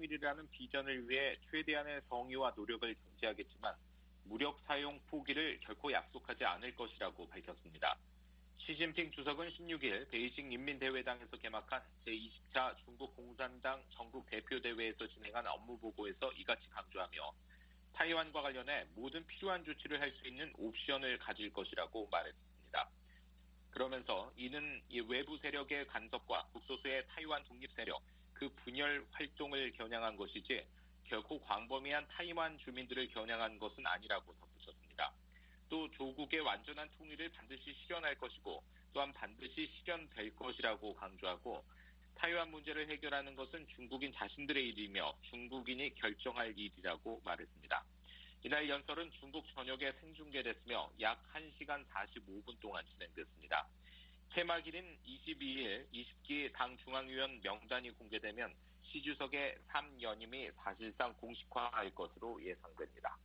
통일이라는 비전을 위해 최대한의 성의와 노력을 경제하겠지만 무력 사용 포기를 결코 약속하지 않을 것이라고 밝혔습니다. 시진핑 주석은 16일 베이징 인민대회당에서 개막한 제20차 중국 공산당 전국 대표대회에서 진행한 업무보고에서 이같이 강조하며 타이완과 관련해 모든 필요한 조치를 할 수 있는 옵션을 가질 것이라고 말했습니다. 그러면서 이는 이 외부 세력의 간섭과 북소수의 타이완 독립 세력, 그 분열 활동을 겨냥한 것이지 결코 광범위한 타이완 주민들을 겨냥한 것은 아니라고 덧붙였습니다. 또 조국의 완전한 통일을 반드시 실현할 것이고 또한 반드시 실현될 것이라고 강조하고 타이완 문제를 해결하는 것은 중국인 자신들의 일이며 중국인이 결정할 일이라고 말했습니다. 이날 연설은 중국 전역에 생중계됐으며 약 1시간 45분 동안 진행됐습니다. 개막일인 22일 20기 당 중앙위원 명단이 공개되면 시 주석의 3연임이 사실상 공식화할 것으로 예상됩니다.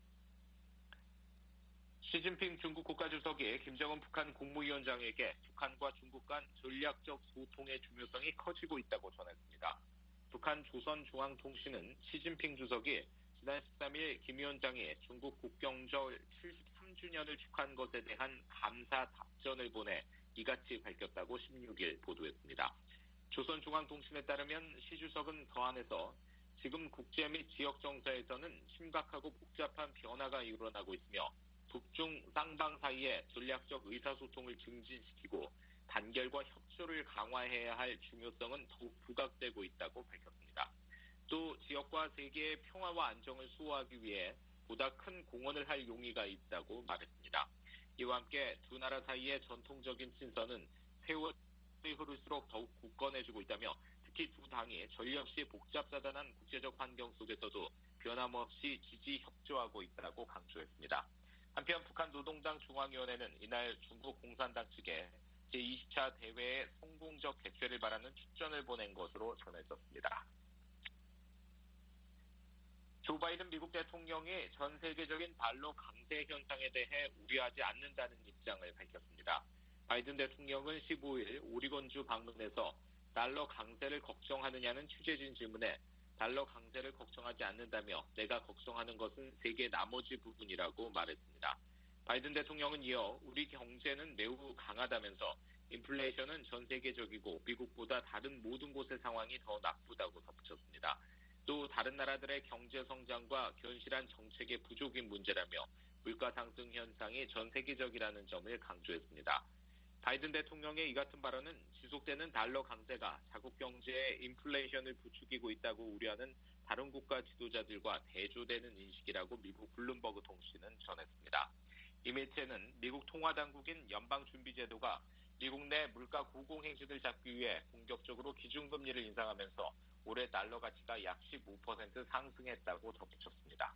시진핑 중국 국가주석이 김정은 북한 국무위원장에게 북한과 중국 간 전략적 소통의 중요성이 커지고 있다고 전했습니다. 북한 조선중앙통신은 시진핑 주석이 지난 13일 김 위원장이 중국 국경절 73주년을 축하한 것에 대한 감사 답전을 보내 이같이 밝혔다고 16일 보도했습니다. 조선중앙통신에 따르면 시 주석은 더안해서 지금 국제 및 지역 정세에서는 심각하고 복잡한 변화가 일어나고 있으며 북중 쌍방 사이의 전략적 의사소통을 증진시키고 단결과 협조를 강화해야 할 중요성은 더욱 부각되고 있다고 밝혔습니다. 또 지역과 세계의 평화와 안정을 수호하기 위해 보다 큰 공헌을 할 용의가 있다고 말했습니다. 이와 함께 두 나라 사이의 전통적인 친선은 세월이 흐를수록 더욱 굳건해지고 있다며 특히 두 당이 전례없이 복잡다단한 국제적 환경 속에서도 변함없이 지지 협조하고 있다고 강조했습니다. 한편 북한 노동당 중앙위원회는 이날 중국 공산당 측에 제20차 대회의 성공적 개최를 바라는 축전을 보낸 것으로 전해졌습니다. 조 바이든 미국 대통령이 전 세계적인 달러 강세 현상에 대해 우려하지 않는다는 입장을 밝혔습니다. 바이든 대통령은 15일 오리건주 방문해서 달러 강세를 걱정하느냐는 취재진 질문에 달러 강세를 걱정하지 않는다며 내가 걱정하는 것은 세계 나머지 부분이라고 말했습니다. 바이든 대통령은 이어 우리 경제는 매우 강하다면서 인플레이션은 전 세계적이고 미국보다 다른 모든 곳의 상황이 더 나쁘다고 덧붙였습니다. 또 다른 나라들의 경제 성장과 견실한 정책의 부족인 문제라며 물가 상승 현상이 전 세계적이라는 점을 강조했습니다. 바이든 대통령의 이 같은 발언은 지속되는 달러 강세가 자국 경제의 인플레이션을 부추기고 있다고 우려하는 다른 국가 지도자들과 대조되는 인식이라고 미국 블룸버그 통신은 전했습니다. 이 매체는 미국 통화당국인 연방준비제도가 미국 내 물가 고공행진을 잡기 위해 공격적으로 기준금리를 인상하면서 올해 달러 가치가 약 15% 상승했다고 덧붙였습니다.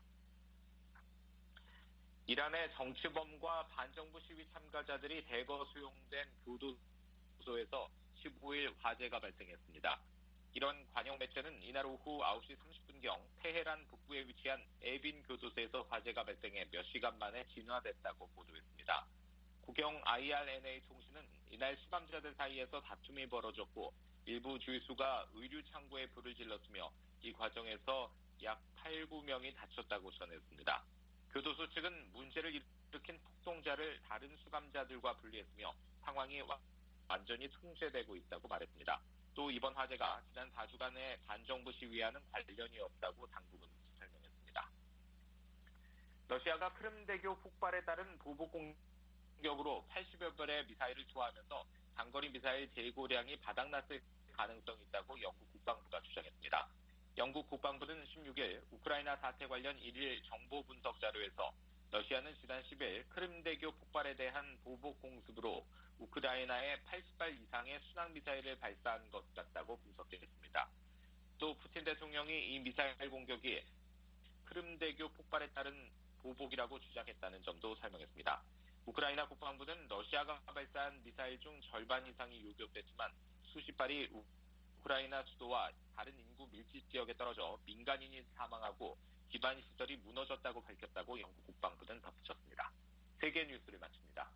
이란의 정치범과 반정부 시위 참가자들이 대거 수용된 교도소에서 15일 화재가 발생했습니다. 이런 관영 매체는 이날 오후 9시 30분경 테헤란 북부에 위치한 에빈 교도소에서 화재가 발생해 몇 시간 만에 진화됐다고 보도했습니다. 국영 IRNA 통신은 이날 수감자들 사이에서 다툼이 벌어졌고 일부 주유수가 의류 창고에 불을 질렀으며 이 과정에서 약 8, 9명이 다쳤다고 전했습니다. 교도소 측은 문제를 일으킨 폭동자를 다른 수감자들과 분리했으며 상황이 완전히 통제되고 있다고 말했습니다. 또 이번 화재가 지난 4주간의 반정부 시위와는 관련이 없다고 당국은 설명했습니다. 러시아가 크림대교 폭발에 따른 보복 공격으로 80여 발의 미사일을 투하하면서 장거리 미사일 재고량이 바닥났을 가능성이 있다고 영국 국방부가 주장했습니다. 영국 국방부는 16일 우크라이나 사태 관련 1일 정보 분석 자료에서 러시아는 지난 10일 크림대교 폭발에 대한 보복 공습으로 우크라이나에 80발 이상의 순항미사일을 발사한 것 같다고 분석했습니다. 또 푸틴 대통령이 이 미사일 공격이 크림대교 폭발에 따른 보복이라고 주장했다는 점도 설명했습니다. 우크라이나 국방부는 러시아가 발사한 미사일 중 절반 이상이 요격됐지만 수십 발이 우크라이나 수도와 다른 인구 밀집 지역에 떨어져 민간인이 사망하고 기반 시설이 무너졌다고 밝혔다고 영국 국방부는 덧붙였습니다. 세계 뉴스를 마칩니다.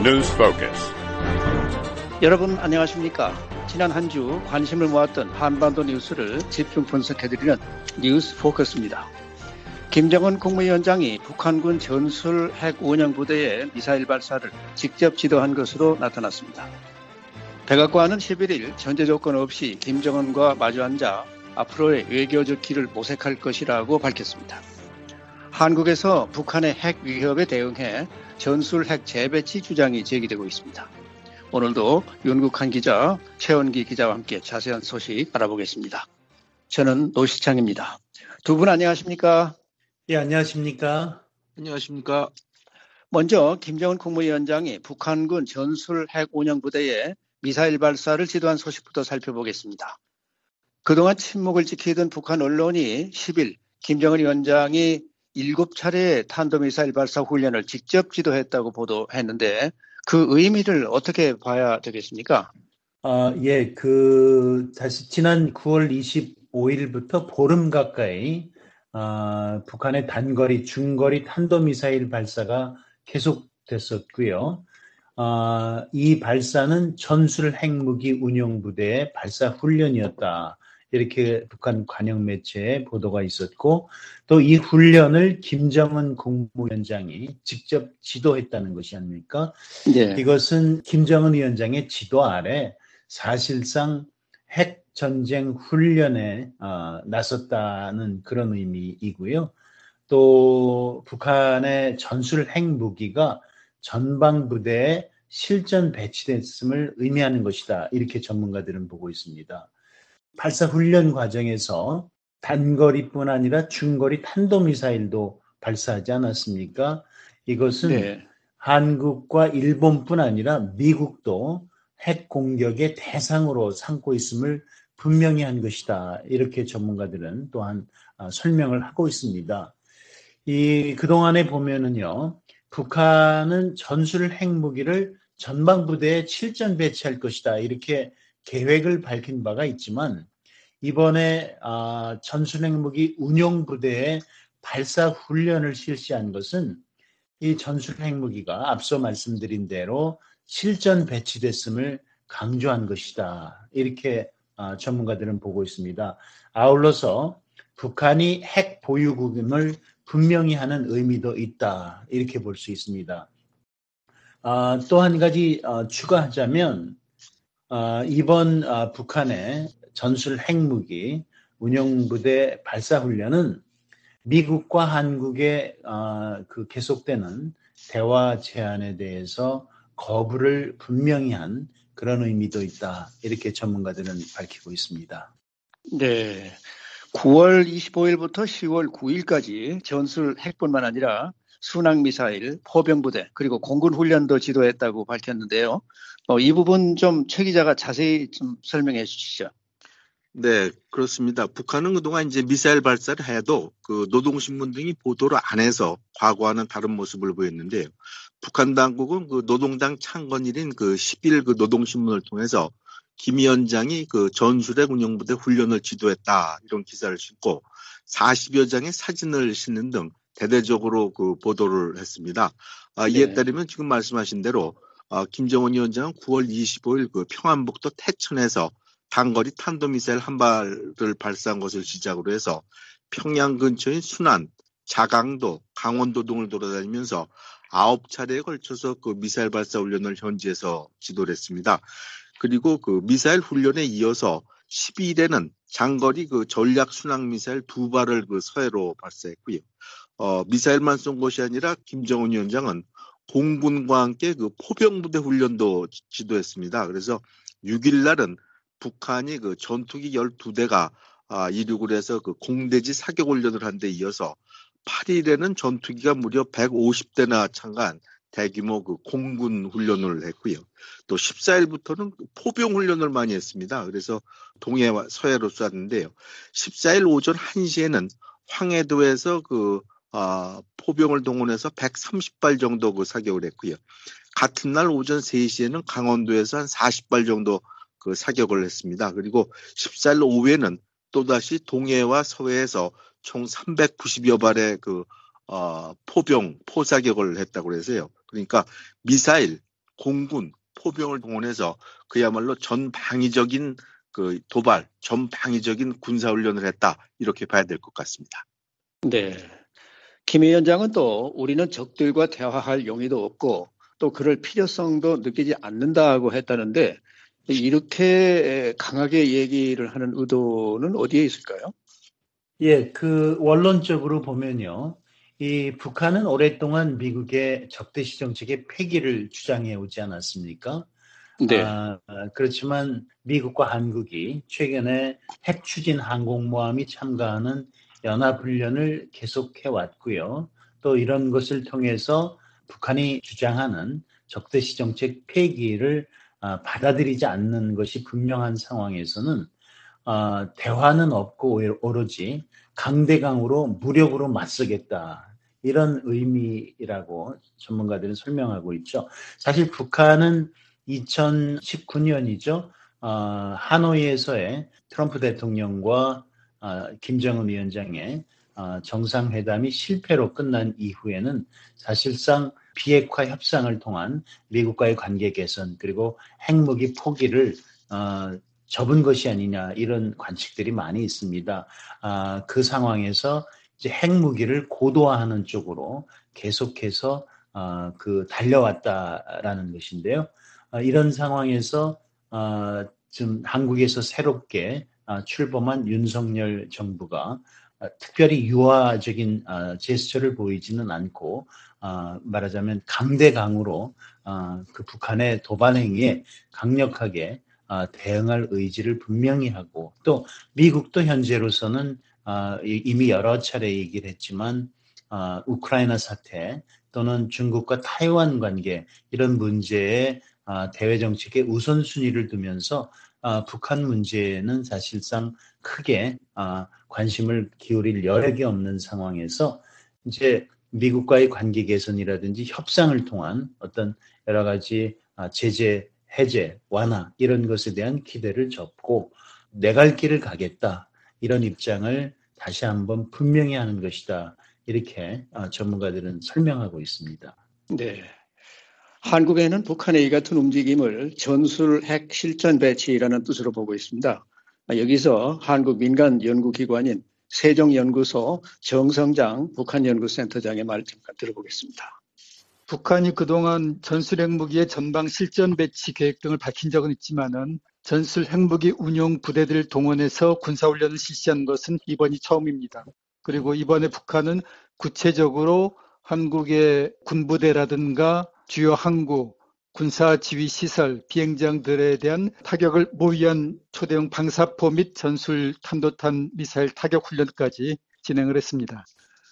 News Focus. 여러분 안녕하십니까? 지난 한 주 관심을 모았던 한반도 뉴스를 집중 분석해드리는 뉴스 포커스입니다. 김정은 국무위원장이 북한군 전술 핵 운영부대의 미사일 발사를 직접 지도한 것으로 나타났습니다. 백악관은 11일 전제 조건 없이 김정은과 마주 앉아 앞으로의 외교적 길을 모색할 것이라고 밝혔습니다. 한국에서 북한의 핵 위협에 대응해 전술 핵 재배치 주장이 제기되고 있습니다. 오늘도 윤국한 기자, 최원기 기자와 함께 자세한 소식 알아보겠습니다. 저는 노시창입니다. 두 분 안녕하십니까? 예, 안녕하십니까? 안녕하십니까? 먼저 김정은 국무위원장이 북한군 전술 핵 운영부대에 미사일 발사를 지도한 소식부터 살펴보겠습니다. 그동안 침묵을 지키던 북한 언론이 10일 김정은 위원장이 7차례의 탄도미사일 발사 훈련을 직접 지도했다고 보도했는데 그 의미를 어떻게 봐야 되겠습니까? 다시 지난 9월 25일부터 보름 가까이 북한의 단거리, 중거리 탄도미사일 발사가 계속됐었고요. 이 발사는 전술 핵무기 운용부대의 발사 훈련이었다. 이렇게 북한 관영 매체에 보도가 있었고 또 이 훈련을 김정은 국무위원장이 직접 지도했다는 것이 아닙니까? 네. 이것은 김정은 위원장의 지도 아래 사실상 핵 전쟁 훈련에 나섰다는 그런 의미이고요. 또 북한의 전술 핵무기가 전방부대에 실전 배치됐음을 의미하는 것이다. 이렇게 전문가들은 보고 있습니다. 발사 훈련 과정에서 단거리뿐 아니라 중거리 탄도미사일도 발사하지 않았습니까? 이것은 네. 한국과 일본뿐 아니라 미국도 핵 공격의 대상으로 삼고 있음을 분명히 한 것이다. 이렇게 전문가들은 또한 설명을 하고 있습니다. 그동안에 보면은요, 북한은 전술 핵무기를 전방부대에 실전 배치할 것이다. 이렇게 계획을 밝힌 바가 있지만 이번에 전술 핵무기 운용부대에 발사 훈련을 실시한 것은 이 전술 핵무기가 앞서 말씀드린 대로 실전 배치됐음을 강조한 것이다. 이렇게 전문가들은 보고 있습니다. 아울러서 북한이 핵 보유국임을 분명히 하는 의미도 있다. 이렇게 볼 수 있습니다. 또 한 가지 추가하자면 이번 북한의 전술 핵무기 운용부대 발사 훈련은 미국과 한국의 그 계속되는 대화 제안에 대해서 거부를 분명히 한 그런 의미도 있다. 이렇게 전문가들은 밝히고 있습니다. 네. 9월 25일부터 10월 9일까지 전술 핵뿐만 아니라 순항미사일, 포병부대, 그리고 공군 훈련도 지도했다고 밝혔는데요. 이 부분 좀 최 기자가 자세히 좀 설명해 주시죠. 네, 그렇습니다. 북한은 그동안 이제 미사일 발사를 해도 그 노동신문 등이 보도를 안 해서 과거와는 다른 모습을 보였는데요. 북한 당국은 그 노동당 창건일인 그 10일 그 노동신문을 통해서 김 위원장이 그 전술핵 운용부대 훈련을 지도했다. 이런 기사를 싣고 40여 장의 사진을 싣는 등 대대적으로 그 보도를 했습니다. 이에 따르면 지금 말씀하신 대로 김정은 위원장은 9월 25일 그 평안북도 태천에서 단거리 탄도미사일 한 발을 발사한 것을 시작으로 해서 평양 근처인 순안, 자강도, 강원도 등을 돌아다니면서 9차례에 걸쳐서 그 미사일 발사 훈련을 현지에서 지도를 했습니다. 그리고 그 미사일 훈련에 이어서 12일에는 장거리 그 전략 순항 미사일 2발을 그 서해로 발사했고요. 미사일만 쏜 것이 아니라 김정은 위원장은 공군과 함께 그 포병부대 훈련도 지도했습니다. 그래서 6일 날은 북한이 그 전투기 12대가 이륙을 해서 그 공대지 사격 훈련을 한 데 이어서 8일에는 전투기가 무려 150대나 참가한 대규모 그 공군 훈련을 했고요. 또 14일부터는 포병 훈련을 많이 했습니다. 그래서 동해와 서해로 쐈는데요. 14일 오전 1시에는 황해도에서 그 포병을 동원해서 130발 정도 그 사격을 했고요. 같은 날 오전 3시에는 강원도에서 한 40발 정도 그 사격을 했습니다. 그리고 14일 오후에는 또다시 동해와 서해에서 총 390여 발의 그 포병, 포사격을 했다고 해서요. 그러니까 미사일, 공군, 포병을 동원해서 그야말로 전방위적인 그 도발, 전방위적인 군사훈련을 했다. 이렇게 봐야 될 것 같습니다. 네. 김 위원장은 또 우리는 적들과 대화할 용의도 없고 또 그럴 필요성도 느끼지 않는다고 했다는데 이렇게 강하게 얘기를 하는 의도는 어디에 있을까요? 예, 그 원론적으로 보면요. 이 북한은 오랫동안 미국의 적대시 정책의 폐기를 주장해 오지 않았습니까? 네. 그렇지만 미국과 한국이 최근에 핵 추진 항공모함이 참가하는 연합훈련을 계속해 왔고요. 또 이런 것을 통해서 북한이 주장하는 적대시 정책 폐기를 받아들이지 않는 것이 분명한 상황에서는 대화는 없고 오로지 강대강으로 무력으로 맞서겠다. 이런 의미라고 전문가들은 설명하고 있죠. 사실 북한은 2019년이죠. 하노이에서의 트럼프 대통령과 김정은 위원장의 정상회담이 실패로 끝난 이후에는 사실상 비핵화 협상을 통한 미국과의 관계 개선 그리고 핵무기 포기를 접은 것이 아니냐 이런 관측들이 많이 있습니다. 그 상황에서 이제 핵무기를 고도화하는 쪽으로 계속해서 달려왔다라는 것인데요. 이런 상황에서 지금 한국에서 새롭게 출범한 윤석열 정부가 특별히 유화적인 제스처를 보이지는 않고 말하자면 강대강으로 그 북한의 도발 행위에 강력하게 대응할 의지를 분명히 하고 또 미국도 현재로서는 이미 여러 차례 얘기를 했지만 우크라이나 사태 또는 중국과 타이완 관계 이런 문제에 대외 정책의 우선순위를 두면서 북한 문제는 사실상 크게 관심을 기울일 여력이 없는 상황에서 이제 미국과의 관계 개선이라든지 협상을 통한 어떤 여러 가지 제재, 해제, 완화 이런 것에 대한 기대를 접고 내 갈 길을 가겠다 이런 입장을 다시 한번 분명히 하는 것이다 이렇게 전문가들은 설명하고 있습니다. 네. 한국에는 북한의 이 같은 움직임을 전술 핵 실전 배치라는 뜻으로 보고 있습니다. 여기서 한국 민간 연구기관인 세종연구소 정성장 북한연구센터장의 말 잠깐 들어보겠습니다. 북한이 그동안 전술 핵무기의 전방 실전 배치 계획 등을 밝힌 적은 있지만은 전술 핵무기 운용 부대들을 동원해서 군사훈련을 실시한 것은 이번이 처음입니다. 그리고 이번에 북한은 구체적으로 한국의 군부대라든가 주요 항구, 군사지휘시설, 비행장들에 대한 타격을 모의한 초대형 방사포 및 전술 탄도탄 미사일 타격 훈련까지 진행을 했습니다.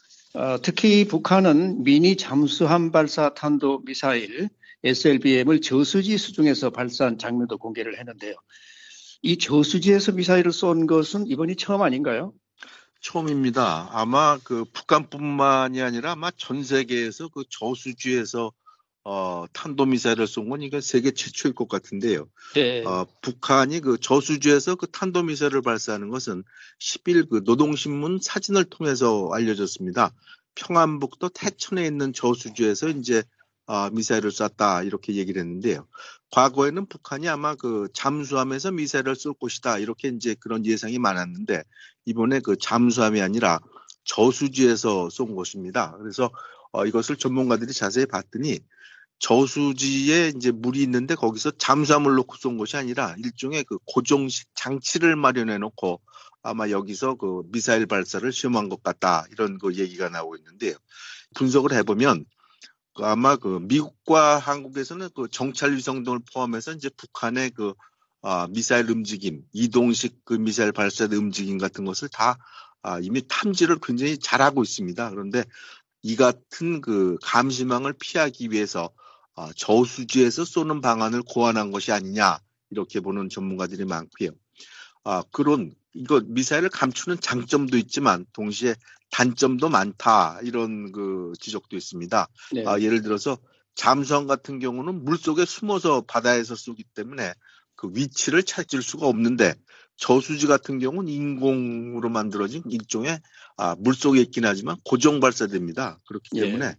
특히 북한은 미니 잠수함 발사 탄도 미사일 SLBM을 저수지 수중에서 발사한 장면도 공개를 했는데요. 이 저수지에서 미사일을 쏜 것은 이번이 처음 아닌가요? 처음입니다. 아마 그 북한뿐만이 아니라 아마 전 세계에서 그 저수지에서 탄도미사일을 쏜 건 이게 세계 최초일 것 같은데요. 네. 북한이 그 저수지에서 그 탄도미사일을 발사하는 것은 10일 그 노동신문 사진을 통해서 알려졌습니다. 평안북도 태천에 있는 저수지에서 이제 미사일을 쐈다 이렇게 얘기를 했는데요. 과거에는 북한이 아마 그 잠수함에서 미사일을 쏠 것이다 이렇게 이제 그런 예상이 많았는데 이번에 그 잠수함이 아니라 저수지에서 쏜 것입니다. 그래서 이것을 전문가들이 자세히 봤더니 저수지에 이제 물이 있는데 거기서 잠수함을 놓고 쏜 것이 아니라 일종의 그 고정식 장치를 마련해 놓고 아마 여기서 그 미사일 발사를 시험한 것 같다 이런 그 얘기가 나오고 있는데요. 분석을 해보면 아마 그 미국과 한국에서는 그 정찰 위성 등을 포함해서 이제 북한의 그 미사일 움직임, 이동식 그 미사일 발사 움직임 같은 것을 다 이미 탐지를 굉장히 잘하고 있습니다. 그런데 이 같은 그 감시망을 피하기 위해서 저수지에서 쏘는 방안을 고안한 것이 아니냐 이렇게 보는 전문가들이 많고요. 그런 이거 미사일을 감추는 장점도 있지만 동시에 단점도 많다 이런 그 지적도 있습니다. 네. 예를 들어서 잠수함 같은 경우는 물속에 숨어서 바다에서 쏘기 때문에 그 위치를 찾을 수가 없는데 저수지 같은 경우는 인공으로 만들어진 일종의 물속에 있긴 하지만 고정 발사됩니다. 그렇기 때문에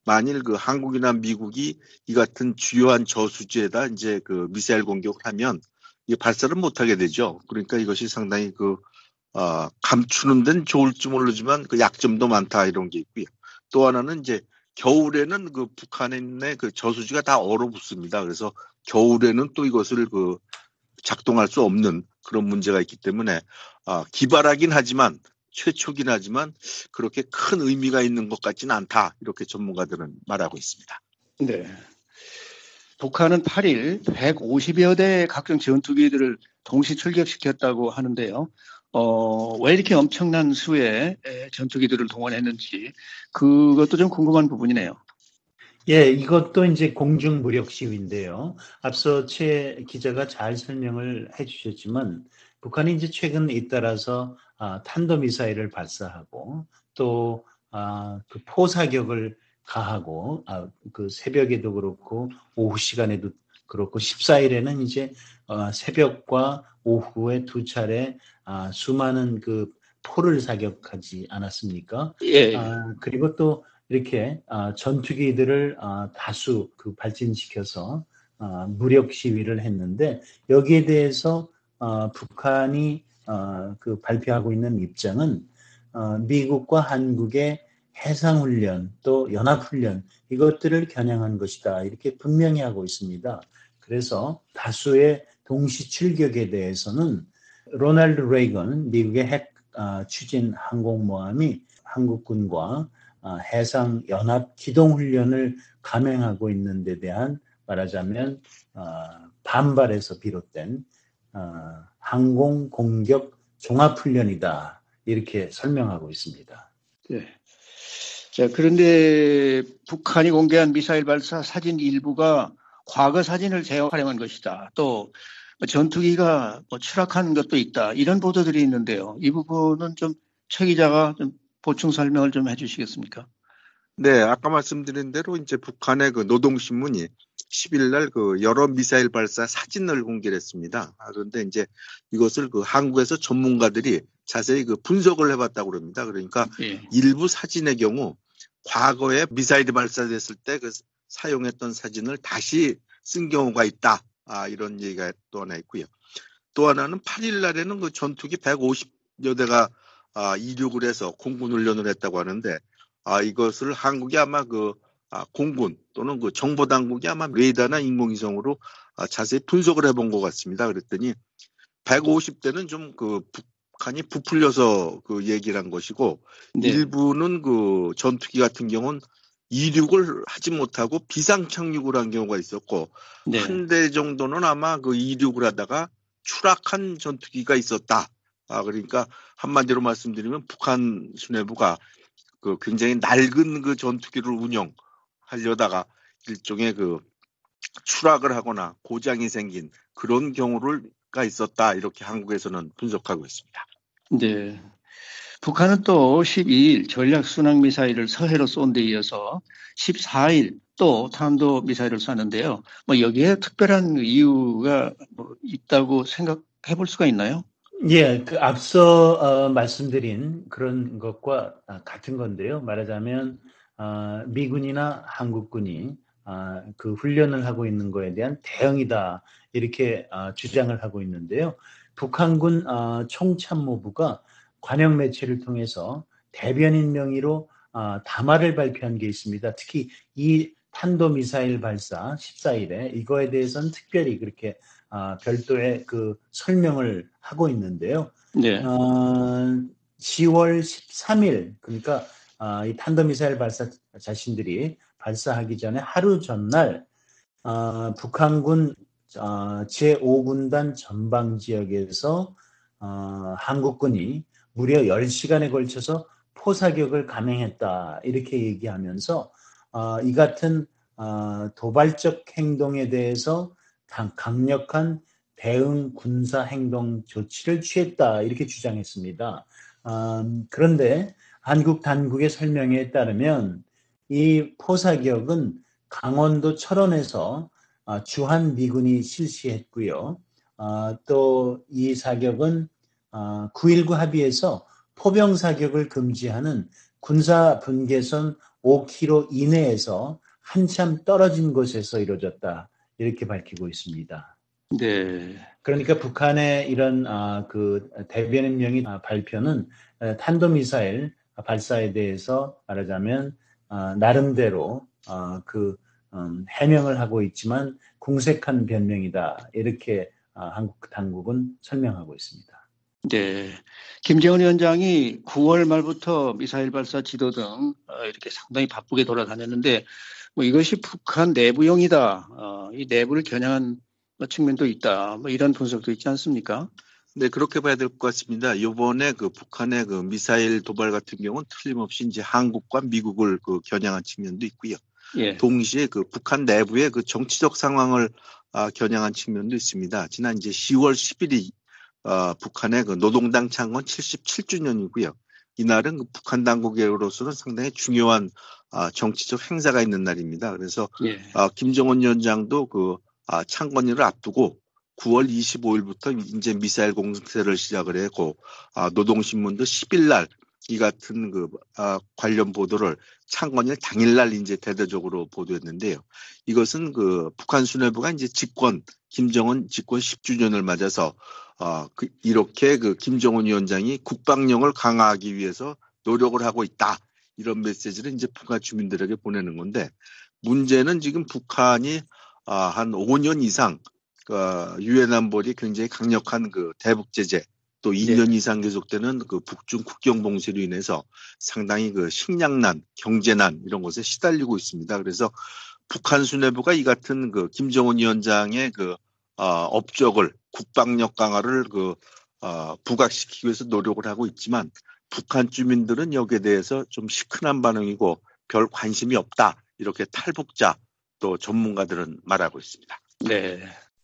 만일 그 한국이나 미국이 이 같은 주요한 저수지에다 이제 그 미사일 공격을 하면 이 발사를 못하게 되죠. 그러니까 이것이 상당히 감추는 데는 좋을지 모르지만 그 약점도 많다 이런 게 있고요. 또 하나는 이제 겨울에는 그 북한에 있는 그 저수지가 다 얼어붙습니다. 그래서 겨울에는 또 이것을 작동할 수 없는 그런 문제가 있기 때문에 기발하긴 하지만 최초긴 하지만 그렇게 큰 의미가 있는 것 같지는 않다. 이렇게 전문가들은 말하고 있습니다. 네. 북한은 8일 150여 대의 각종 전투기들을 동시 출격시켰다고 하는데요. 왜 이렇게 엄청난 수의 전투기들을 동원했는지 그것도 좀 궁금한 부분이네요. 예, 이것도 이제 공중 무력 시위인데요. 앞서 최 기자가 잘 설명을 해주셨지만 북한이 이제 최근 잇따라서 탄도미사일을 발사하고 또 그 포사격을 가하고 그 새벽에도 그렇고 오후 시간에도 그렇고 14일에는 이제 새벽과 오후에 두 차례 수많은 그 포를 사격하지 않았습니까? 예. 그리고 또 이렇게 전투기들을 다수 발진시켜서 무력 시위를 했는데 여기에 대해서 북한이 발표하고 있는 입장은 미국과 한국의 해상훈련 또 연합훈련 이것들을 겨냥한 것이다 이렇게 분명히 하고 있습니다. 그래서 다수의 동시 출격에 대해서는 로널드 레이건 미국의 핵 추진 항공모함이 한국군과 해상연합 기동훈련을 감행하고 있는 데 대한 말하자면 반발에서 비롯된 항공공격 종합훈련이다 이렇게 설명하고 있습니다. 네. 자, 그런데 북한이 공개한 미사일 발사 사진 일부가 과거 사진을 재활용한 것이다. 또 전투기가 추락한 것도 있다. 이런 보도들이 있는데요. 이 부분은 좀 최 기자가 좀 보충 설명을 좀 해주시겠습니까? 네, 아까 말씀드린 대로 이제 북한의 그 노동신문이 10일 날 여러 미사일 발사 사진을 공개했습니다. 그런데 이제 이것을 한국에서 전문가들이 자세히 분석을 해봤다고 합니다. 그러니까 일부 사진의 경우 과거에 미사일이 발사됐을 때 사용했던 사진을 다시 쓴 경우가 있다. 이런 얘기가 또 하나 있고요. 또 하나는 8일 날에는 전투기 150여 대가 이륙을 해서 공군 훈련을 했다고 하는데 이것을 한국이 아마 공군 또는 정보당국이 아마 레이더나 인공위성으로 자세히 분석을 해본 것 같습니다. 그랬더니 150대는 좀 북한이 부풀려서 얘기를 한 것이고 네. 일부는 전투기 같은 경우는 이륙을 하지 못하고 비상 착륙을 한 경우가 있었고 네. 한 대 정도는 아마 이륙을 하다가 추락한 전투기가 있었다. 그러니까 한마디로 말씀드리면 북한 수뇌부가 굉장히 낡은 전투기를 운영하려다가 일종의 추락을 하거나 고장이 생긴 그런 경우가 있었다. 이렇게 한국에서는 분석하고 있습니다. 네. 북한은 또 12일 전략순항미사일을 서해로 쏜 데 이어서 14일 또 탄도미사일을 쐈는데요. 여기에 특별한 이유가 있다고 생각해 볼 수가 있나요? 예, 앞서 말씀드린 그런 것과 같은 건데요. 말하자면 미군이나 한국군이 훈련을 하고 있는 거에 대한 대응이다 이렇게 주장을 하고 있는데요. 북한군 총참모부가 관영 매체를 통해서 대변인 명의로 담화를 발표한 게 있습니다. 특히 이 탄도미사일 발사 14일에 이거에 대해서는 특별히 그렇게 별도의 설명을 하고 있는데요. 네. 10월 13일 그러니까 이 탄도미사일 발사 자신들이 발사하기 전에 하루 전날 북한군 제5군단 전방 지역에서 한국군이 무려 10시간에 걸쳐서 포사격을 감행했다 이렇게 얘기하면서 이 같은 도발적 행동에 대해서 강력한 대응 군사 행동 조치를 취했다 이렇게 주장했습니다. 그런데 한국 당국의 설명에 따르면 이 포사격은 강원도 철원에서 주한 미군이 실시했고요. 또 이 사격은 9.19 합의에서 포병 사격을 금지하는 군사 분계선 5km 이내에서 한참 떨어진 곳에서 이루어졌다. 이렇게 밝히고 있습니다. 네. 그러니까 북한의 이런 그 대변인명의 발표는 탄도미사일 발사에 대해서 말하자면 나름대로 해명을 하고 있지만 궁색한 변명이다. 이렇게 한국 당국은 설명하고 있습니다. 네. 김정은 위원장이 9월 말부터 미사일 발사 지도 등 이렇게 상당히 바쁘게 돌아다녔는데 뭐 이것이 북한 내부용이다. 이 내부를 겨냥한 측면도 있다. 뭐 이런 분석도 있지 않습니까? 네, 그렇게 봐야 될 것 같습니다. 이번에 그 북한의 그 미사일 도발 같은 경우는 틀림없이 이제 한국과 미국을 그 겨냥한 측면도 있고요. 예. 동시에 그 북한 내부의 그 정치적 상황을 겨냥한 측면도 있습니다. 지난 이제 10월 10일이 북한의 그 노동당 창건 77주년이고요. 이날은 그 북한 당국으로서는 상당히 중요한 정치적 행사가 있는 날입니다. 그래서 예. 김정은 위원장도 그 창건일을 앞두고 9월 25일부터 이제 미사일 공세를 시작을 했고 노동신문도 10일 날 이 같은 그 관련 보도를 창건일 당일날 이제 대대적으로 보도했는데요. 이것은 그 북한 수뇌부가 이제 김정은 집권 10주년을 맞아서 이렇게 그 김정은 위원장이 국방력을 강화하기 위해서 노력을 하고 있다. 이런 메시지를 이제 북한 주민들에게 보내는 건데 문제는 지금 북한이 한 5년 이상 유엔 안보리 굉장히 강력한 그 대북 제재 또 2년 네. 이상 계속되는 그 북중 국경 봉쇄로 인해서 상당히 그 식량난, 경제난 이런 것에 시달리고 있습니다. 그래서 북한 수뇌부가 이 같은 그 김정은 위원장의 그 업적을 국방력 강화를 부각시키기 위해서 노력을 하고 있지만 북한 주민들은 여기에 대해서 좀 시큰한 반응이고 별 관심이 없다. 이렇게 탈북자 또 전문가들은 말하고 있습니다. 네.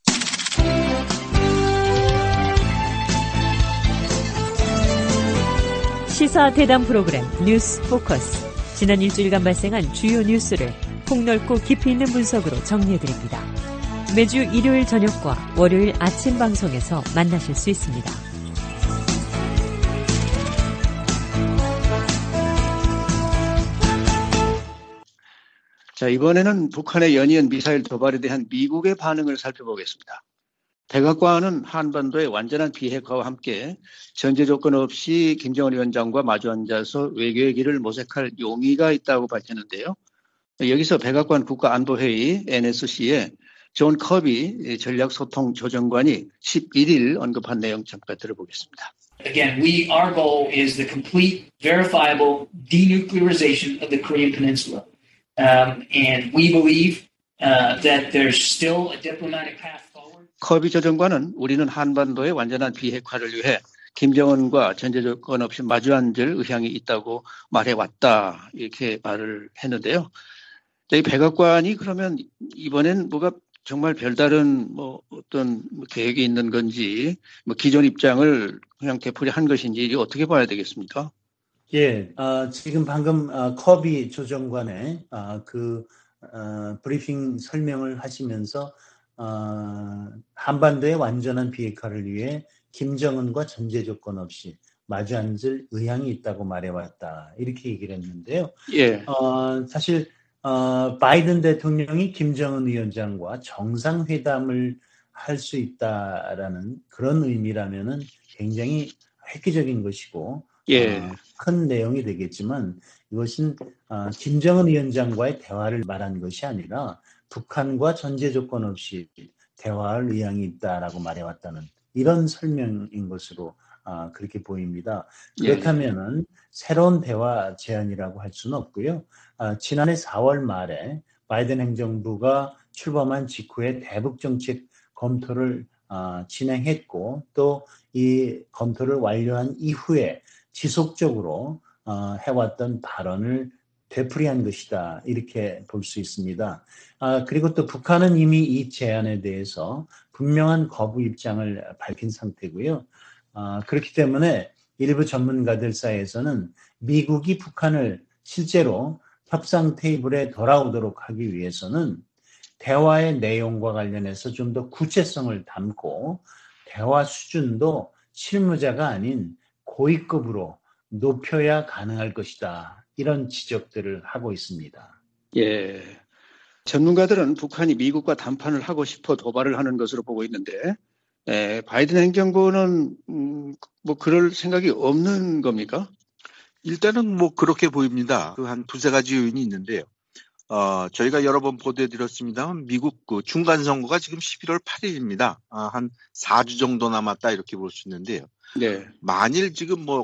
시사 대담 프로그램 뉴스 포커스. 지난 일주일간 발생한 주요 뉴스를 폭넓고 깊이 있는 분석으로 정리해드립니다. 매주 일요일 저녁과 월요일 아침 방송에서 만나실 수 있습니다. 자, 이번에는 북한의 연이은 미사일 도발에 대한 미국의 반응을 살펴보겠습니다. 백악관은 한반도의 완전한 비핵화와 함께 전제 조건 없이 김정은 위원장과 마주 앉아서 외교의 길을 모색할 용의가 있다고 밝혔는데요. 여기서 백악관 국가안보회의 NSC에 존 커비 전략소통조정관이 11일 언급한 내용 잠깐 들어보겠습니다. Again, our goal is the complete, verifiable denuclearization of the Korean Peninsula. And we believe that there's still a diplomatic path forward. 커비 조정관은 우리는 한반도의 완전한 비핵화를 위해 김정은과 전제 조건 없이 마주 앉을 의향이 있다고 말해왔다. 이렇게 말을 했는데요. 이 백악관이 그러면 이번엔 뭐가 정말 별다른 어떤 계획이 있는 건지 기존 입장을 그냥 되풀이한 것인지 어떻게 봐야 되겠습니까? 예, 지금 방금 커비 조정관의 브리핑 설명을 하시면서 한반도의 완전한 비핵화를 위해 김정은과 전제 조건 없이 마주 앉을 의향이 있다고 말해왔다. 이렇게 얘기를 했는데요. 예. 사실 바이든 대통령이 김정은 위원장과 정상회담을 할 수 있다라는 그런 의미라면은 굉장히 획기적인 것이고 예. 큰 내용이 되겠지만 이것은 김정은 위원장과의 대화를 말한 것이 아니라 북한과 전제 조건 없이 대화할 의향이 있다라고 말해왔다는 이런 설명인 것으로 그렇게 보입니다. 그렇다면은 새로운 대화 제안이라고 할 수는 없고요. 지난해 4월 말에 바이든 행정부가 출범한 직후에 대북 정책 검토를 진행했고 또 이 검토를 완료한 이후에 지속적으로 해왔던 발언을 되풀이한 것이다. 이렇게 볼 수 있습니다. 그리고 또 북한은 이미 이 제안에 대해서 분명한 거부 입장을 밝힌 상태고요. 그렇기 때문에 일부 전문가들 사이에서는 미국이 북한을 실제로 협상 테이블에 돌아오도록 하기 위해서는 대화의 내용과 관련해서 좀 더 구체성을 담고 대화 수준도 실무자가 아닌 고위급으로 높여야 가능할 것이다. 이런 지적들을 하고 있습니다. 예. 전문가들은 북한이 미국과 담판을 하고 싶어 도발을 하는 것으로 보고 있는데, 바이든 행정부는 뭐 그럴 생각이 없는 겁니까? 일단은 뭐 그렇게 보입니다. 그 한 두세 가지 요인이 있는데요. 저희가 여러 번 보도해드렸습니다만 미국 그 중간선거가 지금 11월 8일입니다. 한 4주 정도 남았다 이렇게 볼 수 있는데요. 네. 만일 지금 뭐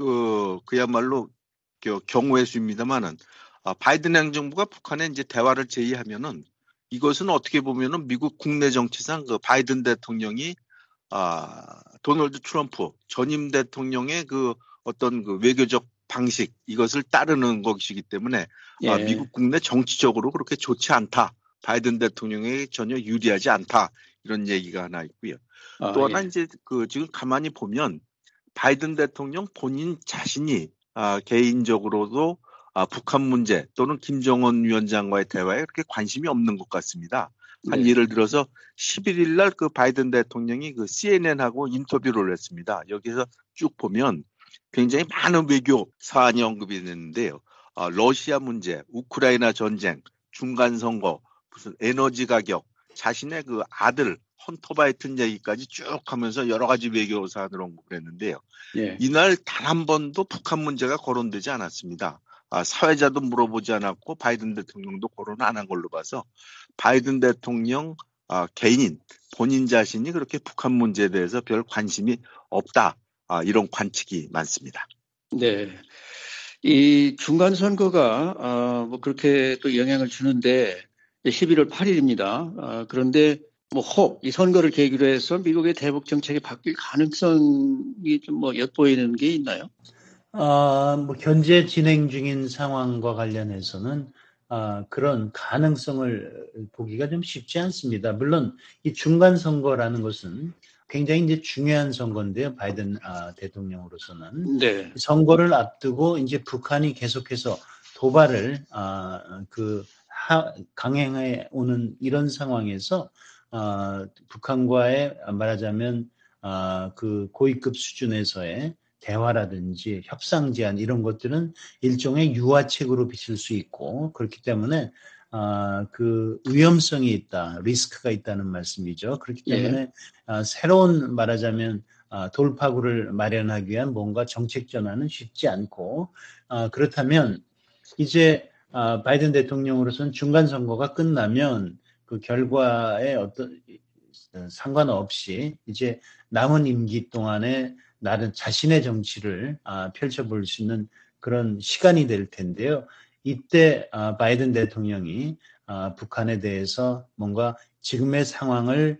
그야말로 경우의 수입니다만은 바이든 행정부가 북한에 이제 대화를 제의하면은 이것은 어떻게 보면은 미국 국내 정치상 그 바이든 대통령이 도널드 트럼프 전임 대통령의 그 어떤 그 외교적 방식 이것을 따르는 것이기 때문에 예. 미국 국내 정치적으로 그렇게 좋지 않다. 바이든 대통령에게 전혀 유리하지 않다. 이런 얘기가 하나 있고요. 또 하나 예. 이제 지금 가만히 보면 바이든 대통령 본인 자신이 개인적으로도 북한 문제 또는 김정은 위원장과의 대화에 그렇게 관심이 없는 것 같습니다. 한 네. 예를 들어서 11일 날 그 바이든 대통령이 그 CNN하고 인터뷰를 했습니다. 여기서 쭉 보면 굉장히 많은 외교 사안이 언급이 됐는데요. 러시아 문제, 우크라이나 전쟁, 중간 선거, 무슨 에너지 가격, 자신의 그 아들 헌터 바이든 얘기까지 쭉 하면서 여러 가지 외교 사안을 언급을 했는데요. 예. 이날 단 한 번도 북한 문제가 거론되지 않았습니다. 사회자도 물어보지 않았고 바이든 대통령도 거론 안 한 걸로 봐서 바이든 대통령 개인 본인 자신이 그렇게 북한 문제에 대해서 별 관심이 없다. 이런 관측이 많습니다. 네. 이 중간 선거가 뭐 그렇게 또 영향을 주는데 11월 8일입니다. 그런데 뭐 이 선거를 계기로 해서 미국의 대북 정책이 바뀔 가능성이 좀 뭐 엿보이는 게 있나요? 뭐 현재 진행 중인 상황과 관련해서는 그런 가능성을 보기가 좀 쉽지 않습니다. 물론 이 중간 선거라는 것은 굉장히 이제 중요한 선거인데요. 바이든 대통령으로서는 네. 선거를 앞두고 이제 북한이 계속해서 도발을 강행해 오는 이런 상황에서 북한과의 말하자면 그 고위급 수준에서의 대화라든지 협상 제안 이런 것들은 일종의 유화책으로 비칠 수 있고 그렇기 때문에 그 위험성이 있다, 리스크가 있다는 말씀이죠. 그렇기 때문에 새로운 말하자면 돌파구를 마련하기 위한 뭔가 정책 전환은 쉽지 않고 그렇다면 이제 바이든 대통령으로서는 중간 선거가 끝나면 그 결과에 어떤 상관없이 이제 남은 임기 동안에 나름 자신의 정치를 펼쳐볼 수 있는 그런 시간이 될 텐데요. 이때 바이든 대통령이 북한에 대해서 뭔가 지금의 상황을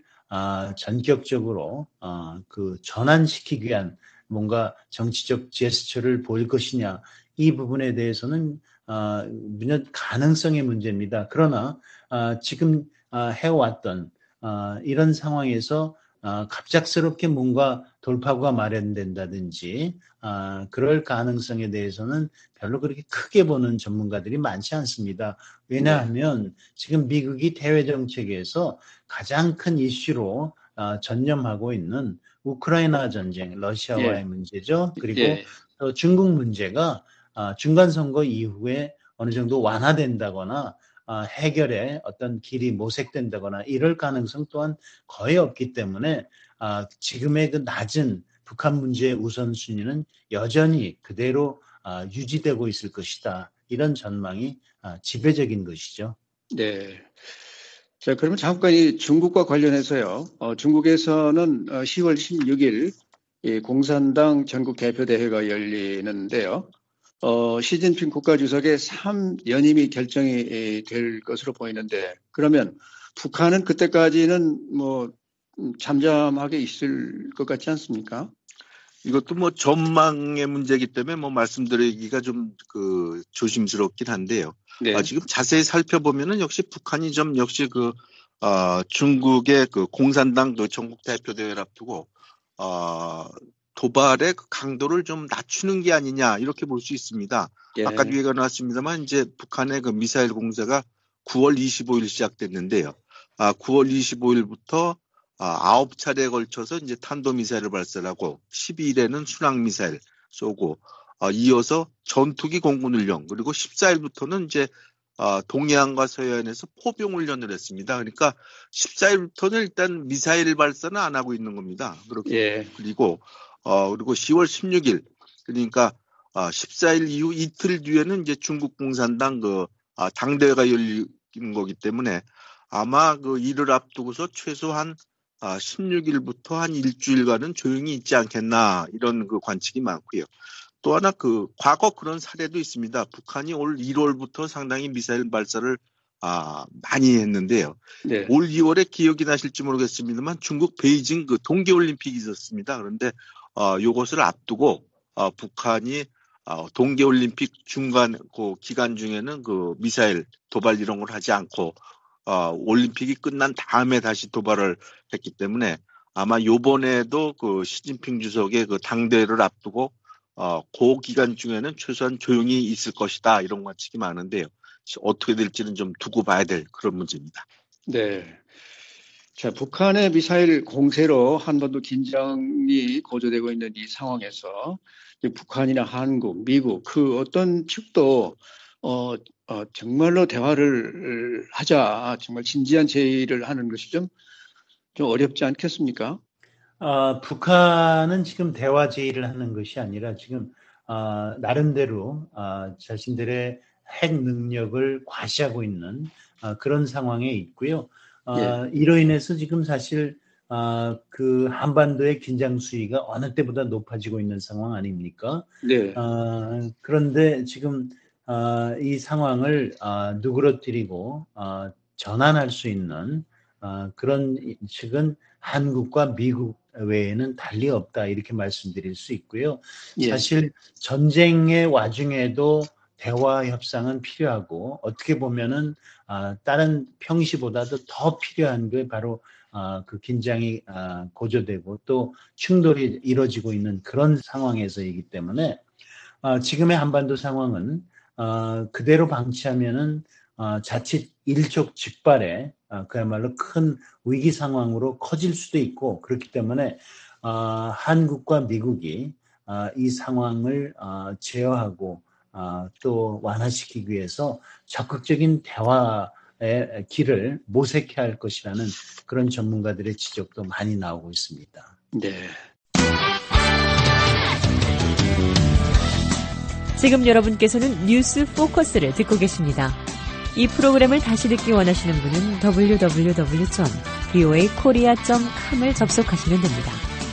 전격적으로 그 전환시키기 위한 뭔가 정치적 제스처를 보일 것이냐 이 부분에 대해서는 물론 가능성의 문제입니다. 그러나 지금 해왔던 이런 상황에서 갑작스럽게 뭔가 돌파구가 마련된다든지 그럴 가능성에 대해서는 별로 그렇게 크게 보는 전문가들이 많지 않습니다. 왜냐하면 지금 미국이 대외 정책에서 가장 큰 이슈로 전념하고 있는 우크라이나 전쟁, 러시아와의 문제죠. 그리고 또 중국 문제가 중간 선거 이후에 어느 정도 완화된다거나 해결에 어떤 길이 모색된다거나 이럴 가능성 또한 거의 없기 때문에 지금의 그 낮은 북한 문제의 우선순위는 여전히 그대로 유지되고 있을 것이다. 이런 전망이 지배적인 것이죠. 네. 자, 그러면 잠깐 이 중국과 관련해서요. 중국에서는 10월 16일 이 공산당 전국 대표대회가 열리는데요. 시진핑 국가주석의 3연임이 결정이 될 것으로 보이는데 그러면 북한은 그때까지는 뭐 잠잠하게 있을 것 같지 않습니까? 이것도 뭐 전망의 문제이기 때문에 뭐 말씀드리기가 좀 조심스럽긴 한데요. 네. 지금 자세히 살펴보면은 역시 북한이 역시 중국의 그 공산당 그 전국 대표대회를 앞두고 도발의 그 강도를 좀 낮추는 게 아니냐 이렇게 볼 수 있습니다. 아까 얘기가 나왔습니다만 이제 북한의 그 미사일 공세가 9월 25일 시작됐는데요. 9월 25일부터 9차례에 걸쳐서 이제 탄도미사일을 발사하고 12일에는 순항미사일 쏘고 이어서 전투기 공군훈련 그리고 14일부터는 이제 동해안과 서해안에서 포병훈련을 했습니다. 그러니까 14일부터는 일단 미사일 발사는 안 하고 있는 겁니다. 그렇게 그리고 10월 16일 그러니까 14일 이후 이틀 뒤에는 이제 중국 공산당 당대회가 열리는 거기 때문에 아마 이를 앞두고서 최소한 16일부터 한 일주일간은 조용히 있지 않겠나 이런 관측이 많고요. 또 하나 과거 그런 사례도 있습니다. 북한이 올 1월부터 상당히 미사일 발사를 많이 했는데요. 네. 올 2월에 기억이 나실지 모르겠습니다만 중국 베이징 동계올림픽이 있었습니다. 그런데 요것을 앞두고 북한이 동계올림픽 중간 기간 중에는 미사일 도발 이런 걸 하지 않고 올림픽이 끝난 다음에 다시 도발을 했기 때문에 아마 요번에도 시진핑 주석의 당대회를 앞두고 그 기간 중에는 최소한 조용히 있을 것이다 이런 관측이 많은데요. 어떻게 될지는 좀 두고 봐야 될 그런 문제입니다. 네. 자, 북한의 미사일 공세로 한반도 긴장이 고조되고 있는 이 상황에서 북한이나 한국, 미국 어떤 측도 정말로 대화를 하자, 정말 진지한 제의를 하는 것이 좀 어렵지 않겠습니까? 북한은 지금 대화 제의를 하는 것이 아니라 지금 나름대로 자신들의 핵 능력을 과시하고 있는 그런 상황에 있고요. 이로 인해서 지금 사실 한반도의 긴장 수위가 어느 때보다 높아지고 있는 상황 아닙니까? 네. 그런데 지금 이 상황을 누그러뜨리고 전환할 수 있는 그런 측은 한국과 미국 외에는 달리 없다 이렇게 말씀드릴 수 있고요. 사실 전쟁의 와중에도 대화 협상은 필요하고 어떻게 보면은 다른 평시보다도 더 필요한 게 바로 긴장이 고조되고 또 충돌이 이루어지고 있는 그런 상황에서이기 때문에 지금의 한반도 상황은 그대로 방치하면은 자칫 일촉즉발의 그야말로 큰 위기 상황으로 커질 수도 있고 그렇기 때문에 한국과 미국이 이 상황을 제어하고 또 완화시키기 위해서 적극적인 대화의 길을 모색해야 할 것이라는 그런 전문가들의 지적도 많이 나오고 있습니다. 네. 지금 여러분께서는 뉴스 포커스를 듣고 계십니다. 이 프로그램을 다시 듣기 원하시는 분은 www.voakorea.com을 접속하시면 됩니다.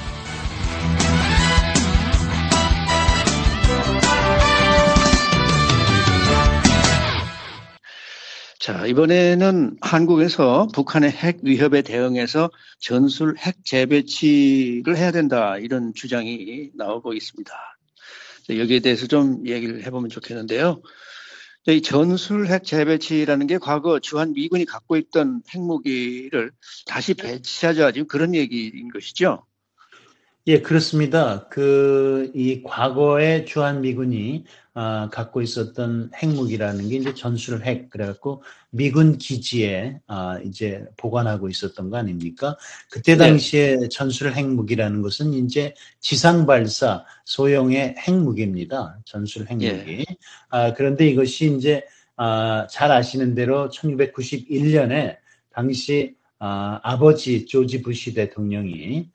자, 이번에는 한국에서 북한의 핵 위협에 대응해서 전술 핵 재배치를 해야 된다 이런 주장이 나오고 있습니다. 여기에 대해서 좀 얘기를 해보면 좋겠는데요. 이 전술 핵 재배치라는 게 과거 주한 미군이 갖고 있던 핵무기를 다시 배치하자 지금 그런 얘기인 것이죠? 예, 그렇습니다. 이 과거에 주한 미군이 갖고 있었던 핵무기라는 게 이제 전술 핵, 그래갖고 미군 기지에 이제 보관하고 있었던 거 아닙니까? 그때 당시에 전술 핵무기라는 것은 이제 지상 발사 소형의 핵무기입니다. 전술 핵무기. 그런데 이것이 이제 잘 아시는 대로 1991년에 당시 아버지 조지 부시 대통령이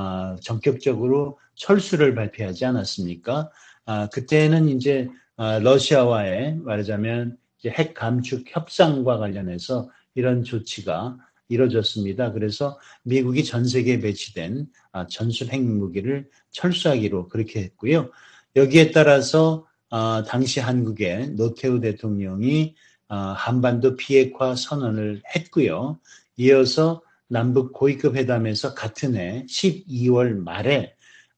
전격적으로 철수를 발표하지 않았습니까? 그때는 이제 러시아와의 말하자면 이제 핵 감축 협상과 관련해서 이런 조치가 이루어졌습니다. 그래서 미국이 전 세계에 배치된 전술 핵무기를 철수하기로 그렇게 했고요. 여기에 따라서 당시 한국의 노태우 대통령이 한반도 비핵화 선언을 했고요. 이어서 남북 고위급 회담에서 같은 해 12월 말에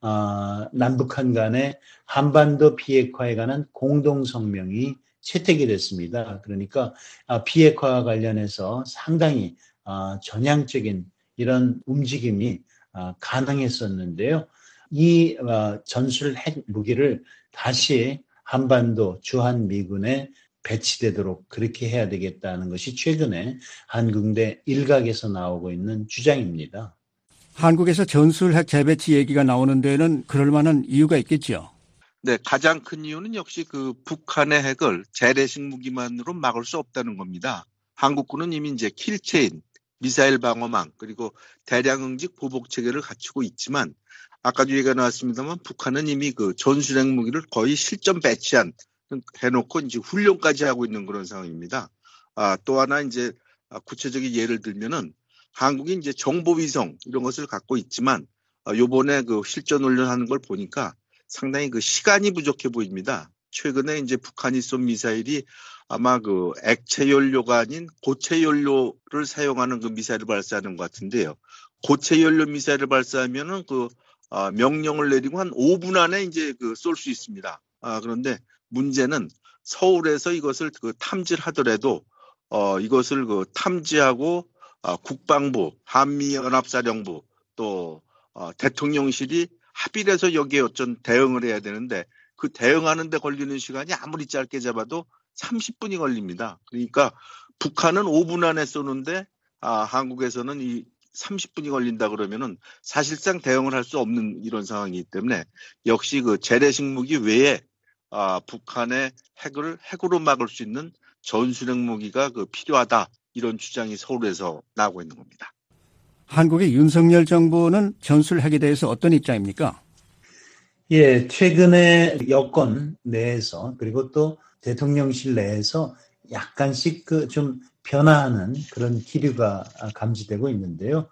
남북한 간의 한반도 비핵화에 관한 공동성명이 채택이 됐습니다. 그러니까 비핵화와 관련해서 상당히 전향적인 이런 움직임이 가능했었는데요. 이 전술 핵 무기를 다시 한반도 주한미군에 배치되도록 그렇게 해야 되겠다는 것이 최근에 한국내 일각에서 나오고 있는 주장입니다. 한국에서 전술 핵 재배치 얘기가 나오는 데는 그럴 만한 이유가 있겠죠? 네, 가장 큰 이유는 역시 그 북한의 핵을 재래식 무기만으로 막을 수 없다는 겁니다. 한국군은 이미 이제 킬체인, 미사일 방어망, 그리고 대량 응직 보복 체계를 갖추고 있지만 아까도 얘기가 나왔습니다만 북한은 이미 그 전술핵 무기를 거의 실전 배치한 해놓고 이제 훈련까지 하고 있는 그런 상황입니다. 또 하나 이제 구체적인 예를 들면은 한국이 이제 정보위성 이런 것을 갖고 있지만 요번에 그 실전 훈련하는 걸 보니까 상당히 그 시간이 부족해 보입니다. 최근에 이제 북한이 쏜 미사일이 아마 그 액체 연료가 아닌 고체 연료를 사용하는 그 미사일을 발사하는 것 같은데요. 고체 연료 미사일을 발사하면은 그 명령을 내리고 한 5분 안에 이제 그 쏠 수 있습니다. 그런데 문제는 서울에서 이것을 그 탐지를 하더라도 이것을 그 탐지하고 국방부, 한미연합사령부 또 대통령실이 합의를 해서 여기에 어쩐 대응을 해야 되는데 그 대응하는 데 걸리는 시간이 아무리 짧게 잡아도 30분이 걸립니다. 그러니까 북한은 5분 안에 쏘는데 한국에서는 이 30분이 걸린다 그러면은 사실상 대응을 할 수 없는 이런 상황이기 때문에 역시 그 재래식 무기 외에 북한의 핵으로 막을 수 있는 전술핵 무기가 그 필요하다 이런 주장이 서울에서 나오고 있는 겁니다. 한국의 윤석열 정부는 전술핵에 대해서 어떤 입장입니까? 예, 최근에 여권 내에서 그리고 또 대통령실 내에서 약간씩 그 좀 변화하는 그런 기류가 감지되고 있는데요.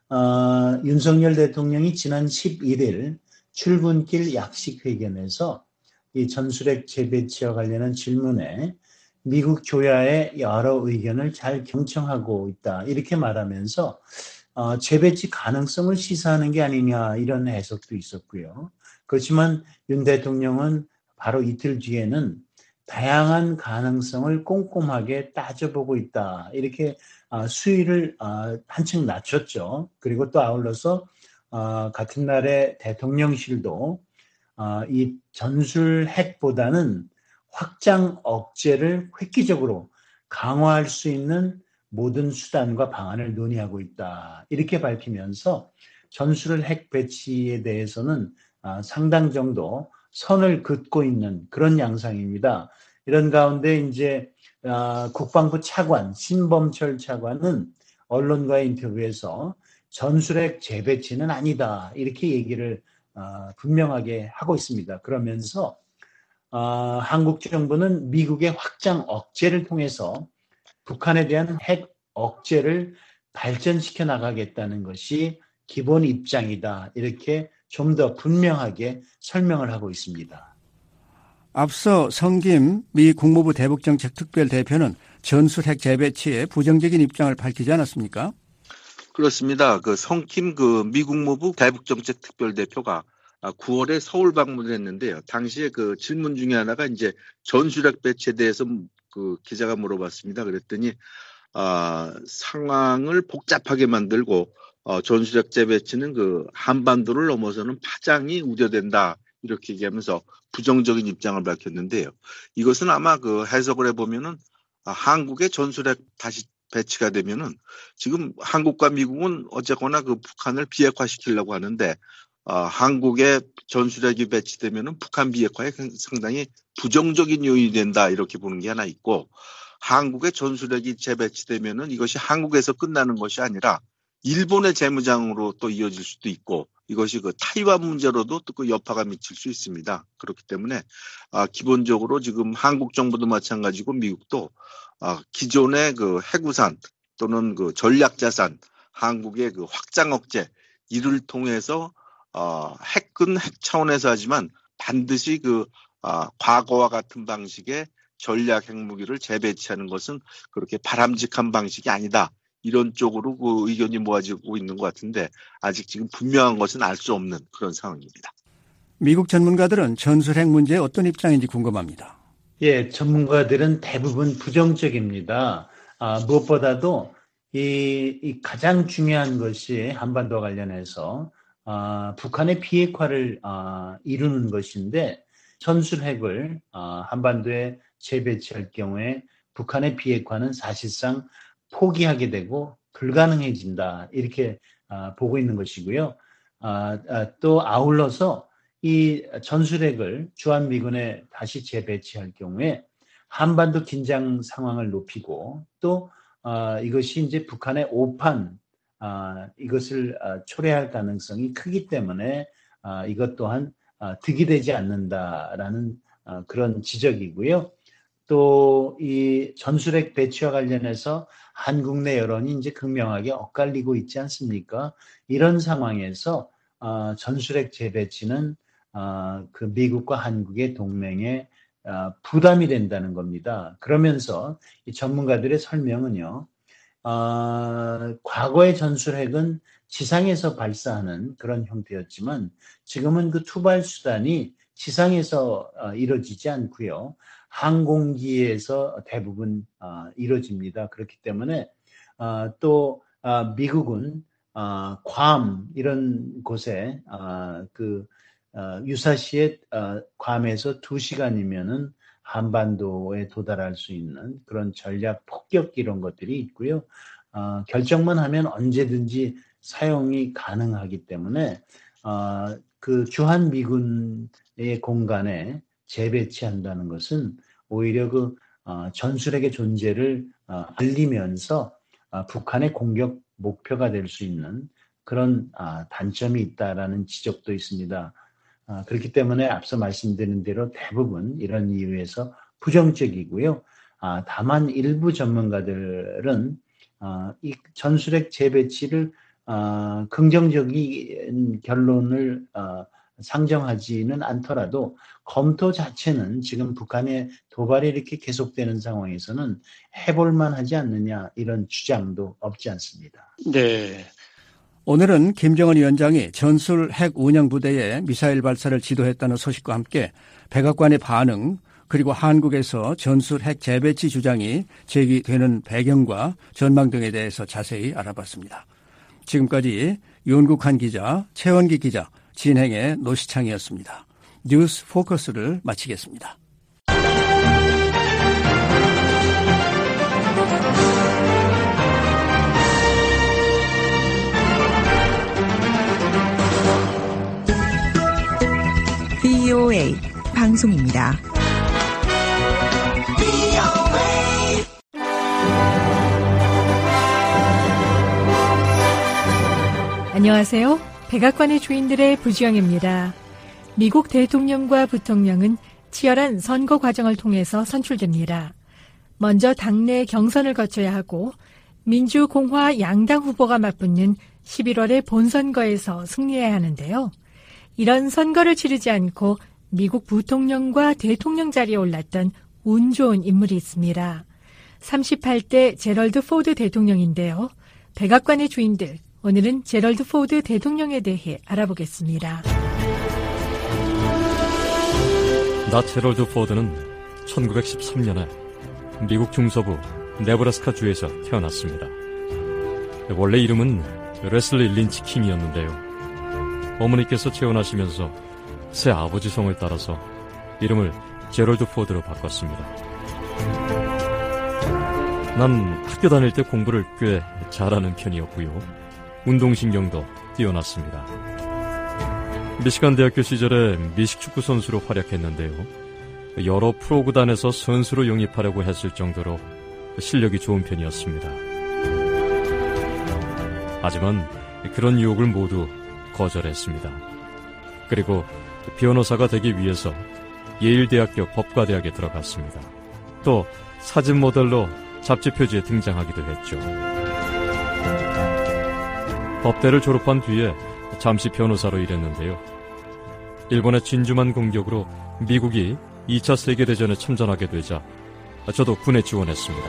윤석열 대통령이 지난 11일 출근길 약식회견에서 이 전술핵 재배치와 관련한 질문에 미국 조야의 여러 의견을 잘 경청하고 있다 이렇게 말하면서 재배치 가능성을 시사하는 게 아니냐 이런 해석도 있었고요. 그렇지만 윤 대통령은 바로 이틀 뒤에는 다양한 가능성을 꼼꼼하게 따져보고 있다. 이렇게 수위를 한층 낮췄죠. 그리고 또 아울러서 같은 날에 대통령실도 이 전술핵보다는 확장 억제를 획기적으로 강화할 수 있는 모든 수단과 방안을 논의하고 있다. 이렇게 밝히면서 전술핵 배치에 대해서는 상당 정도 선을 긋고 있는 그런 양상입니다. 이런 가운데 이제 국방부 차관 신범철 차관은 언론과의 인터뷰에서 전술핵 재배치는 아니다 이렇게 얘기를 분명하게 하고 있습니다. 그러면서 한국 정부는 미국의 확장 억제를 통해서 북한에 대한 핵 억제를 발전시켜 나가겠다는 것이 기본 입장이다. 이렇게 좀 더 분명하게 설명을 하고 있습니다. 앞서 성김 미 국무부 대북정책특별대표는 전술핵 재배치에 부정적인 입장을 밝히지 않았습니까? 그렇습니다. 그 성김 그 미 국무부 대북정책특별대표가 9월에 서울 방문을 했는데요. 당시에 그 질문 중에 하나가 이제 전술핵 배치에 대해서 그 기자가 물어봤습니다. 그랬더니 상황을 복잡하게 만들고 전술핵 재배치는 그 한반도를 넘어서는 파장이 우려된다 이렇게 얘기하면서 부정적인 입장을 밝혔는데요. 이것은 아마 그 해석을 해보면은 한국의 전술핵 다시 배치가 되면은 지금 한국과 미국은 어쨌거나 그 북한을 비핵화시키려고 하는데 한국의 전술핵이 배치되면은 북한 비핵화에 상당히 부정적인 요인이 된다 이렇게 보는 게 하나 있고 한국의 전술핵이 재배치되면은 이것이 한국에서 끝나는 것이 아니라 일본의 재무장으로 또 이어질 수도 있고 이것이 그 타이완 문제로도 또 그 여파가 미칠 수 있습니다. 그렇기 때문에 기본적으로 지금 한국 정부도 마찬가지고 미국도 기존의 그 해구산 또는 그 전략자산 한국의 그 확장 억제 이를 통해서 핵은 핵 차원에서 하지만 반드시 그 과거와 같은 방식의 전략 핵무기를 재배치하는 것은 그렇게 바람직한 방식이 아니다. 이런 쪽으로 그 의견이 모아지고 있는 것 같은데 아직 지금 분명한 것은 알 수 없는 그런 상황입니다. 미국 전문가들은 전술핵 문제에 어떤 입장인지 궁금합니다. 예, 전문가들은 대부분 부정적입니다. 무엇보다도 이 가장 중요한 것이 한반도 관련해서 북한의 비핵화를 이루는 것인데 전술핵을 한반도에 재배치할 경우에 북한의 비핵화는 사실상 포기하게 되고 불가능해진다 이렇게 보고 있는 것이고요. 또 아울러서 이 전술핵을 주한미군에 다시 재배치할 경우에 한반도 긴장 상황을 높이고 또 이것이 이제 북한의 오판 이것을 초래할 가능성이 크기 때문에 이것 또한 득이 되지 않는다라는 그런 지적이고요. 또 이 전술핵 배치와 관련해서 한국 내 여론이 이제 극명하게 엇갈리고 있지 않습니까? 이런 상황에서 전술핵 재배치는 그 미국과 한국의 동맹에 부담이 된다는 겁니다. 그러면서 이 전문가들의 설명은요, 과거의 전술핵은 지상에서 발사하는 그런 형태였지만 지금은 그 투발 수단이 지상에서 이루어지지 않고요. 항공기에서 대부분 이루어집니다. 그렇기 때문에 또 미국은 괌 이런 곳에 유사시에 괌에서 2시간이면은 한반도에 도달할 수 있는 그런 전략 폭격기 이런 것들이 있고요. 결정만 하면 언제든지 사용이 가능하기 때문에 그 주한미군의 공간에 재배치한다는 것은 오히려 그 전술핵의 존재를 알리면서 북한의 공격 목표가 될 수 있는 그런 단점이 있다라는 지적도 있습니다. 그렇기 때문에 앞서 말씀드린 대로 대부분 이런 이유에서 부정적이고요. 다만 일부 전문가들은 이 전술핵 재배치를 긍정적인 결론을 상정하지는 않더라도 검토 자체는 지금 북한의 도발이 이렇게 계속되는 상황에서는 해볼만 하지 않느냐 이런 주장도 없지 않습니다. 네. 오늘은 김정은 위원장이 전술 핵 운영 부대의 미사일 발사를 지도했다는 소식과 함께 백악관의 반응 그리고 한국에서 전술 핵 재배치 주장이 제기되는 배경과 전망 등에 대해서 자세히 알아봤습니다. 지금까지 윤국한 기자, 최원기 기자, 진행의 노시창이었습니다. 뉴스 포커스를 마치겠습니다. VOA 방송입니다. 안녕하세요. 백악관의 주인들의 부지영입니다. 미국 대통령과 부통령은 치열한 선거 과정을 통해서 선출됩니다. 먼저 당내 경선을 거쳐야 하고 민주, 공화 양당 후보가 맞붙는 11월의 본선거에서 승리해야 하는데요. 이런 선거를 치르지 않고 미국 부통령과 대통령 자리에 올랐던 운 좋은 인물이 있습니다. 38대 제럴드 포드 대통령인데요. 백악관의 주인들, 오늘은 제럴드 포드 대통령에 대해 알아보겠습니다. 나 제럴드 포드는 1913년에 미국 중서부 네브라스카 주에서 태어났습니다. 원래 이름은 레슬리 린치 킹이었는데요. 어머니께서 재혼하시면서 새 아버지 성을 따라서 이름을 제럴드 포드로 바꿨습니다. 난 학교 다닐 때 공부를 꽤 잘하는 편이었고요. 운동신경도 뛰어났습니다. 미시간 대학교 시절에 미식축구 선수로 활약했는데요. 여러 프로구단에서 선수로 영입하려고 했을 정도로 실력이 좋은 편이었습니다. 하지만 그런 유혹을 모두 거절했습니다. 그리고 변호사가 되기 위해서 예일대학교 법과대학에 들어갔습니다. 또 사진 모델로 잡지 표지에 등장하기도 했죠. 법대를 졸업한 뒤에 잠시 변호사로 일했는데요. 일본의 진주만 공격으로 미국이 2차 세계대전에 참전하게 되자 저도 군에 지원했습니다.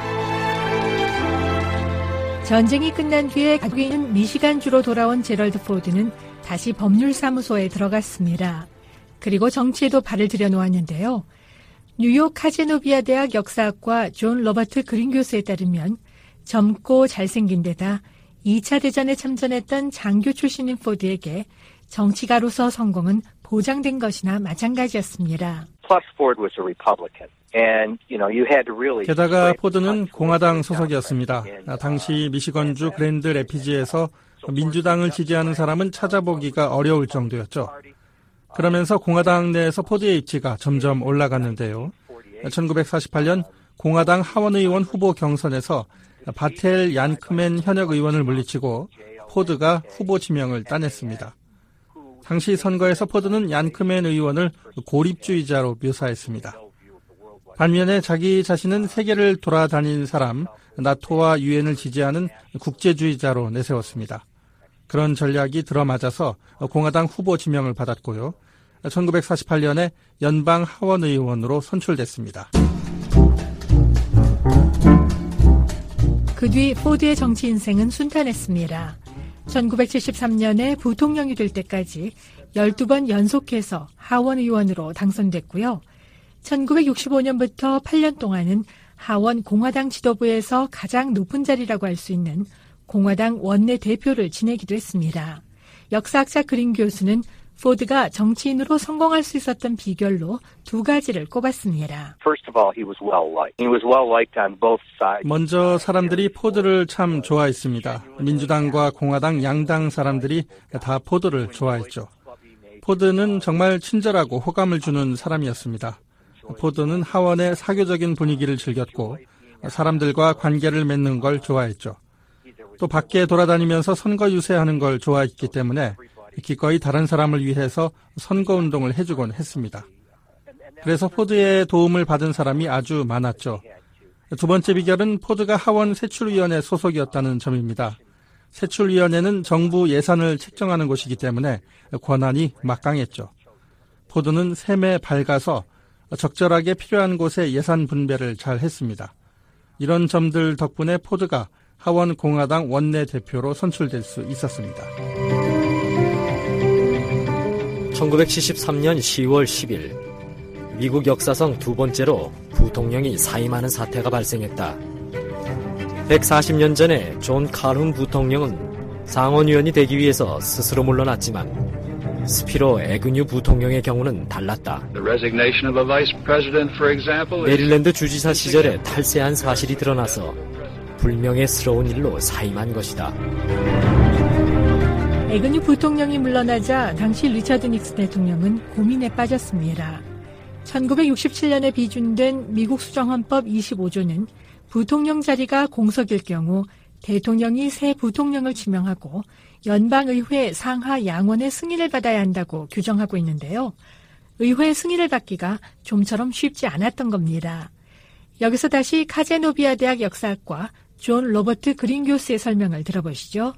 전쟁이 끝난 뒤에 가족이 있는 미시간주로 돌아온 제럴드 포드는 다시 법률사무소에 들어갔습니다. 그리고 정치에도 발을 들여놓았는데요. 뉴욕 카제노비아 대학 역사학과 존 로버트 그린 교수에 따르면 젊고 잘생긴 데다 2차 대전에 참전했던 장교 출신인 포드에게 정치가로서 성공은 보장된 것이나 마찬가지였습니다. 게다가 포드는 공화당 소속이었습니다. 당시 미시건주 그랜드 레피지에서 민주당을 지지하는 사람은 찾아보기가 어려울 정도였죠. 그러면서 공화당 내에서 포드의 입지가 점점 올라갔는데요. 1948년 공화당 하원의원 후보 경선에서 바텔 얀크맨 현역 의원을 물리치고 포드가 후보 지명을 따냈습니다. 당시 선거에서 포드는 얀크맨 의원을 고립주의자로 묘사했습니다. 반면에 자기 자신은 세계를 돌아다닌 사람, 나토와 유엔을 지지하는 국제주의자로 내세웠습니다. 그런 전략이 들어맞아서 공화당 후보 지명을 받았고요. 1948년에 연방 하원의원으로 선출됐습니다. 그 뒤 포드의 정치 인생은 순탄했습니다. 1973년에 부통령이 될 때까지 12번 연속해서 하원 의원으로 당선됐고요. 1965년부터 8년 동안은 하원 공화당 지도부에서 가장 높은 자리라고 할 수 있는 공화당 원내 대표를 지내기도 했습니다. 역사학자 그린 교수는 포드가 정치인으로 성공할 수 있었던 비결로 두 가지를 꼽았습니다. 먼저 사람들이 포드를 참 좋아했습니다. 민주당과 공화당 양당 사람들이 다 포드를 좋아했죠. 포드는 정말 친절하고 호감을 주는 사람이었습니다. 포드는 하원의 사교적인 분위기를 즐겼고 사람들과 관계를 맺는 걸 좋아했죠. 또 밖에 돌아다니면서 선거 유세하는 걸 좋아했기 때문에 기꺼이 다른 사람을 위해서 선거운동을 해주곤 했습니다. 그래서 포드의 도움을 받은 사람이 아주 많았죠. 두 번째 비결은 포드가 하원 세출위원회 소속이었다는 점입니다. 세출위원회는 정부 예산을 책정하는 곳이기 때문에 권한이 막강했죠. 포드는 셈에 밝아서 적절하게 필요한 곳에 예산 분배를 잘 했습니다. 이런 점들 덕분에 포드가 하원 공화당 원내대표로 선출될 수 있었습니다. 1973년 10월 10일 미국 역사상 두 번째로 부통령이 사임하는 사태가 발생했다. 140년 전에 존 칼훈 부통령은 상원의원이 되기 위해서 스스로 물러났지만 스피로 애그뉴 부통령의 경우는 달랐다. 메릴랜드 주지사 시절에 탈세한 사실이 드러나서 불명예스러운 일로 사임한 것이다. 애그뉴 부통령이 물러나자 당시 리처드 닉슨 대통령은 고민에 빠졌습니다. 1967년에 비준된 미국 수정헌법 25조는 부통령 자리가 공석일 경우 대통령이 새 부통령을 지명하고 연방의회 상하 양원의 승인을 받아야 한다고 규정하고 있는데요. 의회 승인을 받기가 좀처럼 쉽지 않았던 겁니다. 여기서 다시 카제노비아 대학 역사학과 존 로버트 그린 교수의 설명을 들어보시죠.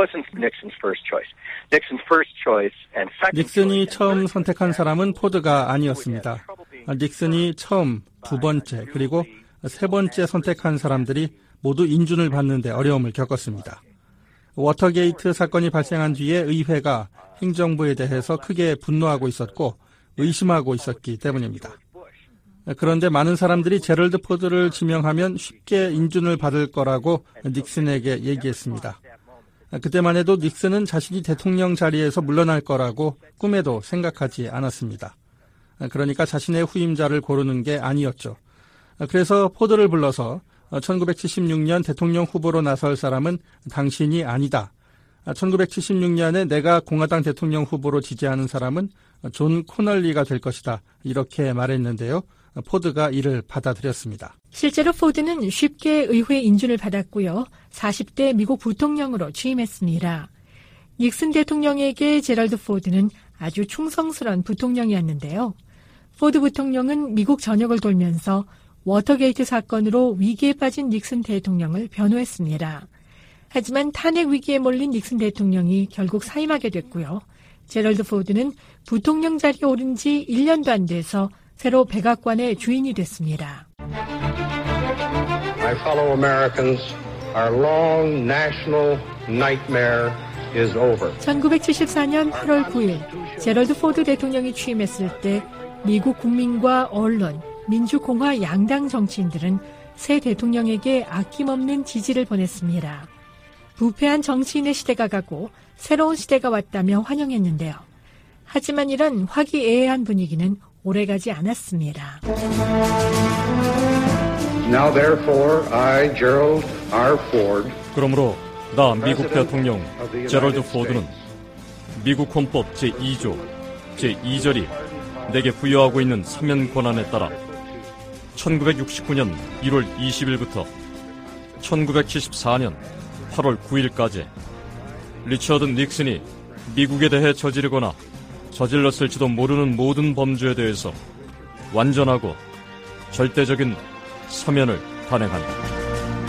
닉슨이 처음 선택한 사람은 포드가 아니었습니다. 닉슨이 처음, 두 번째, 그리고 세 번째 선택한 사람들이 모두 인준을 받는 데 어려움을 겪었습니다. 워터게이트 사건이 발생한 뒤에 의회가 행정부에 대해서 크게 분노하고 있었고 의심하고 있었기 때문입니다. 그런데 많은 사람들이 제럴드 포드를 지명하면 쉽게 인준을 받을 거라고 닉슨에게 얘기했습니다. 그때만 해도 닉슨은 자신이 대통령 자리에서 물러날 거라고 꿈에도 생각하지 않았습니다. 그러니까 자신의 후임자를 고르는 게 아니었죠. 그래서 포드를 불러서 1976년 대통령 후보로 나설 사람은 당신이 아니다. 1976년에 내가 공화당 대통령 후보로 지지하는 사람은 존 코널리가 될 것이다. 이렇게 말했는데요. 포드가 이를 받아들였습니다. 실제로 포드는 쉽게 의회 인준을 받았고요. 40대 미국 부통령으로 취임했습니다. 닉슨 대통령에게 제럴드 포드는 아주 충성스러운 부통령이었는데요. 포드 부통령은 미국 전역을 돌면서 워터게이트 사건으로 위기에 빠진 닉슨 대통령을 변호했습니다. 하지만 탄핵 위기에 몰린 닉슨 대통령이 결국 사임하게 됐고요. 제럴드 포드는 부통령 자리에 오른 지 1년도 안 돼서 새로 백악관의 주인이 됐습니다. My fellow Americans, our long national nightmare is over. 1974년 8월 9일 제럴드 포드 대통령이 취임했을 때 미국 국민과 언론, 민주공화 양당 정치인들은 새 대통령에게 아낌없는 지지를 보냈습니다. 부패한 정치인의 시대가 가고 새로운 시대가 왔다며 환영했는데요. 하지만 이런 화기애애한 분위기는 오래가지 않았습니다. Now therefore I, Gerald R. Ford, 그러므로 나 미국 대통령 제럴드 포드는 미국 헌법 제2조 제2절이 내게 부여하고 있는 사면 권한에 따라 1969년 1월 20일부터 1974년 8월 9일까지 리처드 닉슨이 미국에 대해 저지르거나 저질렀을지도 모르는 모든 범죄에 대해서 완전하고 절대적인 사면을 단행한다.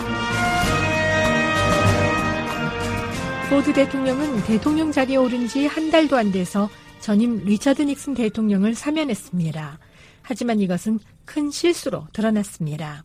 포드 대통령은 대통령 자리에 오른 지 한 달도 안 돼서 전임 리처드 닉슨 대통령을 사면했습니다. 하지만 이것은 큰 실수로 드러났습니다.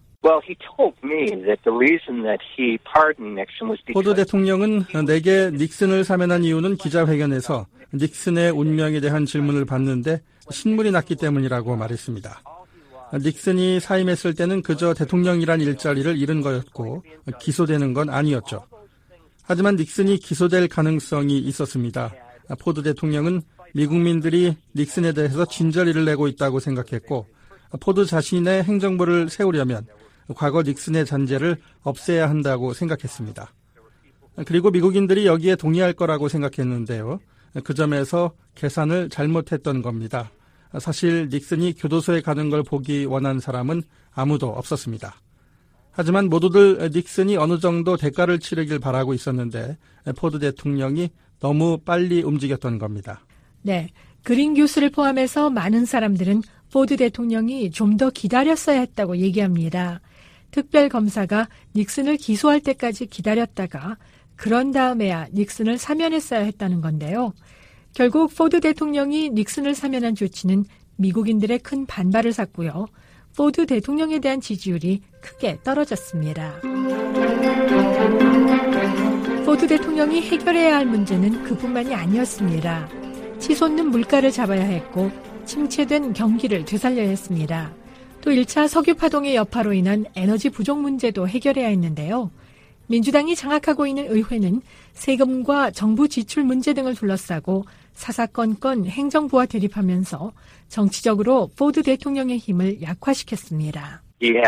포드 대통령은 내게 닉슨을 사면한 이유는 기자회견에서 닉슨의 운명에 대한 질문을 받는데 신물이 났기 때문이라고 말했습니다. 닉슨이 사임했을 때는 그저 대통령이란 일자리를 잃은 거였고 기소되는 건 아니었죠. 하지만 닉슨이 기소될 가능성이 있었습니다. 포드 대통령은 미국민들이 닉슨에 대해서 진저리를 내고 있다고 생각했고 포드 자신의 행정부를 세우려면 과거 닉슨의 잔재를 없애야 한다고 생각했습니다. 그리고 미국인들이 여기에 동의할 거라고 생각했는데요. 그 점에서 계산을 잘못했던 겁니다. 사실 닉슨이 교도소에 가는 걸 보기 원한 사람은 아무도 없었습니다. 하지만 모두들 닉슨이 어느 정도 대가를 치르길 바라고 있었는데 포드 대통령이 너무 빨리 움직였던 겁니다. 네, 그린 교수를 포함해서 많은 사람들은 포드 대통령이 좀 더 기다렸어야 했다고 얘기합니다. 특별검사가 닉슨을 기소할 때까지 기다렸다가 그런 다음에야 닉슨을 사면했어야 했다는 건데요. 결국 포드 대통령이 닉슨을 사면한 조치는 미국인들의 큰 반발을 샀고요. 포드 대통령에 대한 지지율이 크게 떨어졌습니다. 포드 대통령이 해결해야 할 문제는 그뿐만이 아니었습니다. 치솟는 물가를 잡아야 했고 침체된 경기를 되살려야 했습니다. 또 1차 석유 파동의 여파로 인한 에너지 부족 문제도 해결해야 했는데요. 민주당이 장악하고 있는 의회는 세금과 정부 지출 문제 등을 둘러싸고 사사건건 행정부와 대립하면서 정치적으로 포드 대통령의 힘을 약화시켰습니다.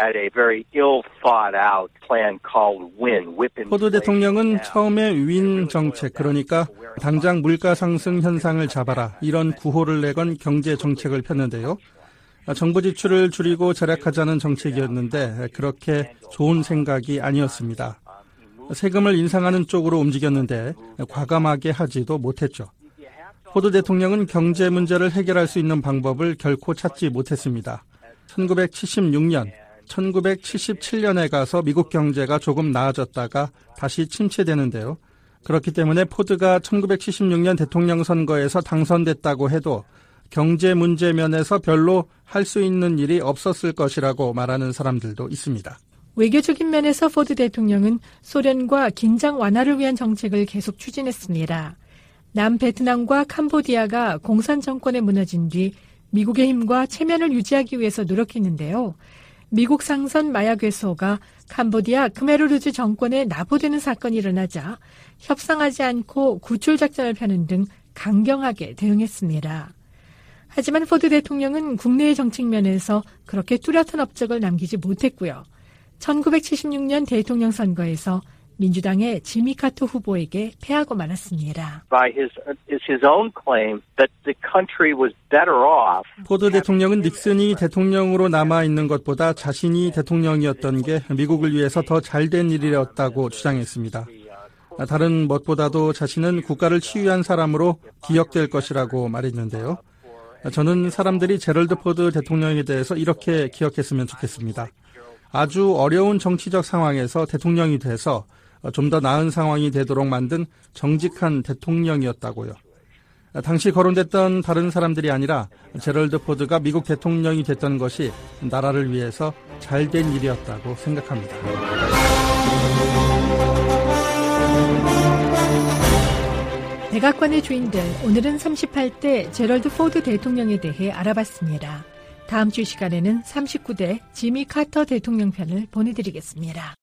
포드 대통령은 처음에 윈 정책, 그러니까 당장 물가 상승 현상을 잡아라, 이런 구호를 내건 경제 정책을 폈는데요. 정부 지출을 줄이고 절약하자는 정책이었는데 그렇게 좋은 생각이 아니었습니다. 세금을 인상하는 쪽으로 움직였는데 과감하게 하지도 못했죠. 포드 대통령은 경제 문제를 해결할 수 있는 방법을 결코 찾지 못했습니다. 1976년, 1977년에 가서 미국 경제가 조금 나아졌다가 다시 침체되는데요. 그렇기 때문에 포드가 1976년 대통령 선거에서 당선됐다고 해도 경제 문제 면에서 별로 할 수 있는 일이 없었을 것이라고 말하는 사람들도 있습니다. 외교적인 면에서 포드 대통령은 소련과 긴장 완화를 위한 정책을 계속 추진했습니다. 남베트남과 캄보디아가 공산 정권에 무너진 뒤 미국의 힘과 체면을 유지하기 위해서 노력했는데요. 미국 상선 마약 회소가 캄보디아 크메르루즈 정권에 납부되는 사건이 일어나자 협상하지 않고 구출 작전을 펴는 등 강경하게 대응했습니다. 하지만 포드 대통령은 국내의 정책 면에서 그렇게 뚜렷한 업적을 남기지 못했고요. 1976년 대통령 선거에서 민주당의 지미 카터 후보에게 패하고 말았습니다. 포드 대통령은 닉슨이 대통령으로 남아있는 것보다 자신이 대통령이었던 게 미국을 위해서 더 잘된 일이었다고 주장했습니다. 다른 무엇보다도 자신은 국가를 치유한 사람으로 기억될 것이라고 말했는데요. 저는 사람들이 제럴드 포드 대통령에 대해서 이렇게 기억했으면 좋겠습니다. 아주 어려운 정치적 상황에서 대통령이 돼서 좀 더 나은 상황이 되도록 만든 정직한 대통령이었다고요. 당시 거론됐던 다른 사람들이 아니라 제럴드 포드가 미국 대통령이 됐던 것이 나라를 위해서 잘된 일이었다고 생각합니다. 백악관의 주인들, 오늘은 38대 제럴드 포드 대통령에 대해 알아봤습니다. 다음 주 시간에는 39대 지미 카터 대통령 편을 보내드리겠습니다.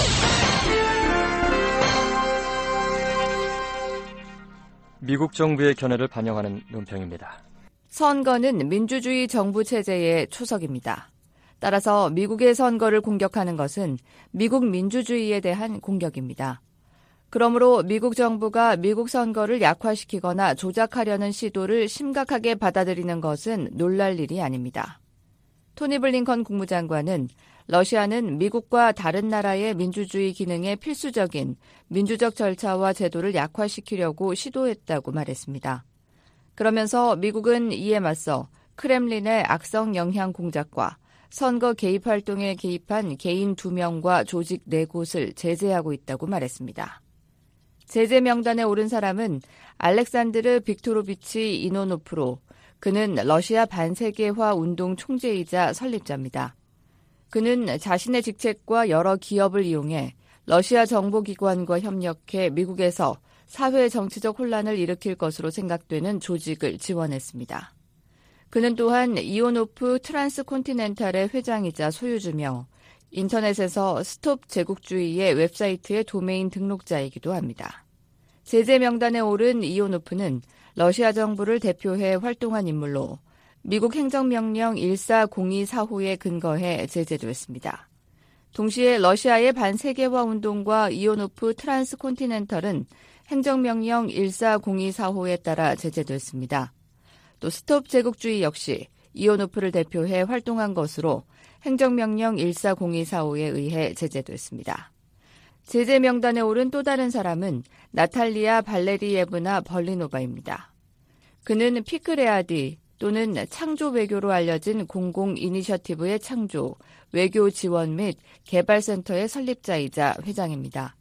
미국 정부의 견해를 반영하는 논평입니다. 선거는 민주주의 정부 체제의 초석입니다. 따라서 미국의 선거를 공격하는 것은 미국 민주주의에 대한 공격입니다. 그러므로 미국 정부가 미국 선거를 약화시키거나 조작하려는 시도를 심각하게 받아들이는 것은 놀랄 일이 아닙니다. 토니 블링컨 국무장관은 러시아는 미국과 다른 나라의 민주주의 기능에 필수적인 민주적 절차와 제도를 약화시키려고 시도했다고 말했습니다. 그러면서 미국은 이에 맞서 크렘린의 악성 영향 공작과 선거 개입 활동에 개입한 개인 2명과 조직 4곳을 제재하고 있다고 말했습니다. 제재 명단에 오른 사람은 알렉산드르 빅토로비치 이노노프로, 그는 러시아 반세계화 운동 총재이자 설립자입니다. 그는 자신의 직책과 여러 기업을 이용해 러시아 정보기관과 협력해 미국에서 사회 정치적 혼란을 일으킬 것으로 생각되는 조직을 지원했습니다. 그는 또한 이오노프 트란스콘티넨탈의 회장이자 소유주며 인터넷에서 스톱 제국주의의 웹사이트의 도메인 등록자이기도 합니다. 제재 명단에 오른 이오노프는 러시아 정부를 대표해 활동한 인물로 미국 행정명령 140245에 근거해 제재됐습니다. 동시에 러시아의 반세계화 운동과 이오노프 트란스콘티넨탈은 행정명령 140245에 따라 제재됐습니다. 또 스톱 제국주의 역시 이오노프를 대표해 활동한 것으로 행정명령 140245에 의해 제재됐습니다. 제재 명단에 오른 또 다른 사람은 나탈리아 발레리예브나 벌리노바입니다. 그는 피크레아디 또는 창조 외교로 알려진 공공 이니셔티브의 창조, 외교 지원 및 개발센터의 설립자이자 회장입니다.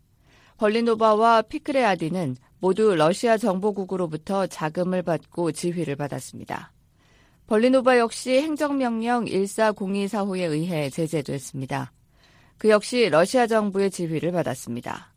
벌리노바와 피크레아디는 모두 러시아 정보국으로부터 자금을 받고 지휘를 받았습니다. 벌리노바 역시 행정명령 140245에 의해 제재됐습니다. 그 역시 러시아 정부의 지휘를 받았습니다.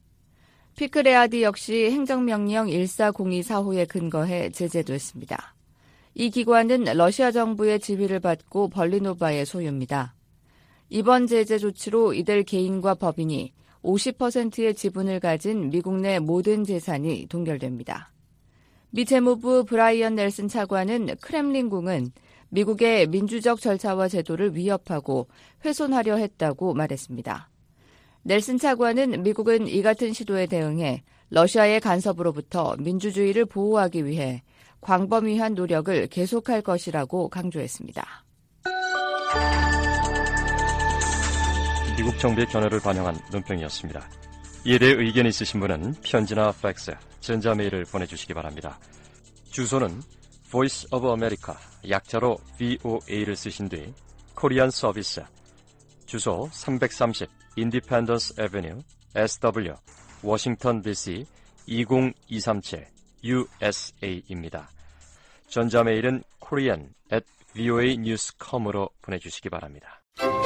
피크레아디 역시 행정명령 140245에 근거해 제재됐습니다. 이 기관은 러시아 정부의 지휘를 받고 벌리노바의 소유입니다. 이번 제재 조치로 이들 개인과 법인이 50%의 지분을 가진 미국 내 모든 재산이 동결됩니다. 미 재무부 브라이언 넬슨 차관은 크렘린궁은 미국의 민주적 절차와 제도를 위협하고 훼손하려 했다고 말했습니다. 넬슨 차관은 미국은 이 같은 시도에 대응해 러시아의 간섭으로부터 민주주의를 보호하기 위해 광범위한 노력을 계속할 것이라고 강조했습니다. 미국 정부의 견해를 반영한 논평이었습니다. 이에 대해 의견이 있으신 분은 편지나 팩스, 전자메일을 보내주시기 바랍니다. 주소는 Voice of America, 약자로 VOA를 쓰신 뒤 코리안 서비스, 주소 330 Independence Avenue, SW, 워싱턴 DC 20237 USA입니다. 전자메일은 korean@voanews.com으로 보내주시기 바랍니다.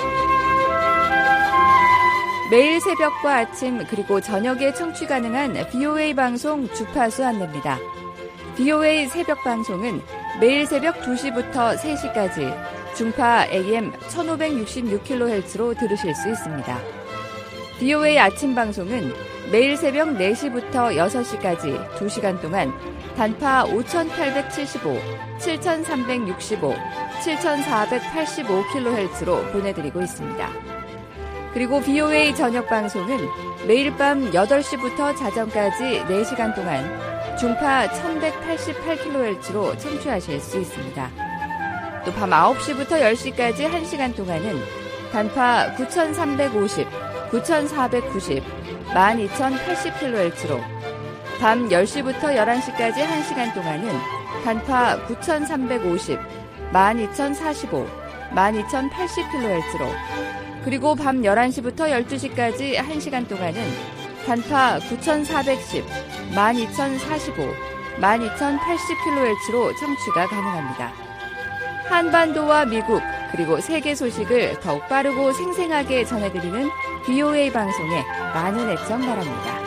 매일 새벽과 아침 그리고 저녁에 청취 가능한 BOA 방송 주파수 안내입니다. BOA 새벽 방송은 매일 새벽 2시부터 3시까지 중파 AM 1566kHz로 들으실 수 있습니다. BOA 아침 방송은 매일 새벽 4시부터 6시까지 2시간 동안 단파 5875, 7365, 7485kHz로 보내드리고 있습니다. 그리고 BOA 저녁 방송은 매일 밤 8시부터 자정까지 4시간 동안 중파 1188kHz로 청취하실 수 있습니다. 또 밤 9시부터 10시까지 1시간 동안은 단파 9350, 9490, 12080kHz로 밤 10시부터 11시까지 1시간 동안은 단파 9350, 12045, 12080kHz로 그리고 밤 11시부터 12시까지 1시간 동안은 단파 9410, 12045, 12080kHz로 청취가 가능합니다. 한반도와 미국 그리고 세계 소식을 더욱 빠르고 생생하게 전해드리는 BOA 방송에 많은 애청 바랍니다.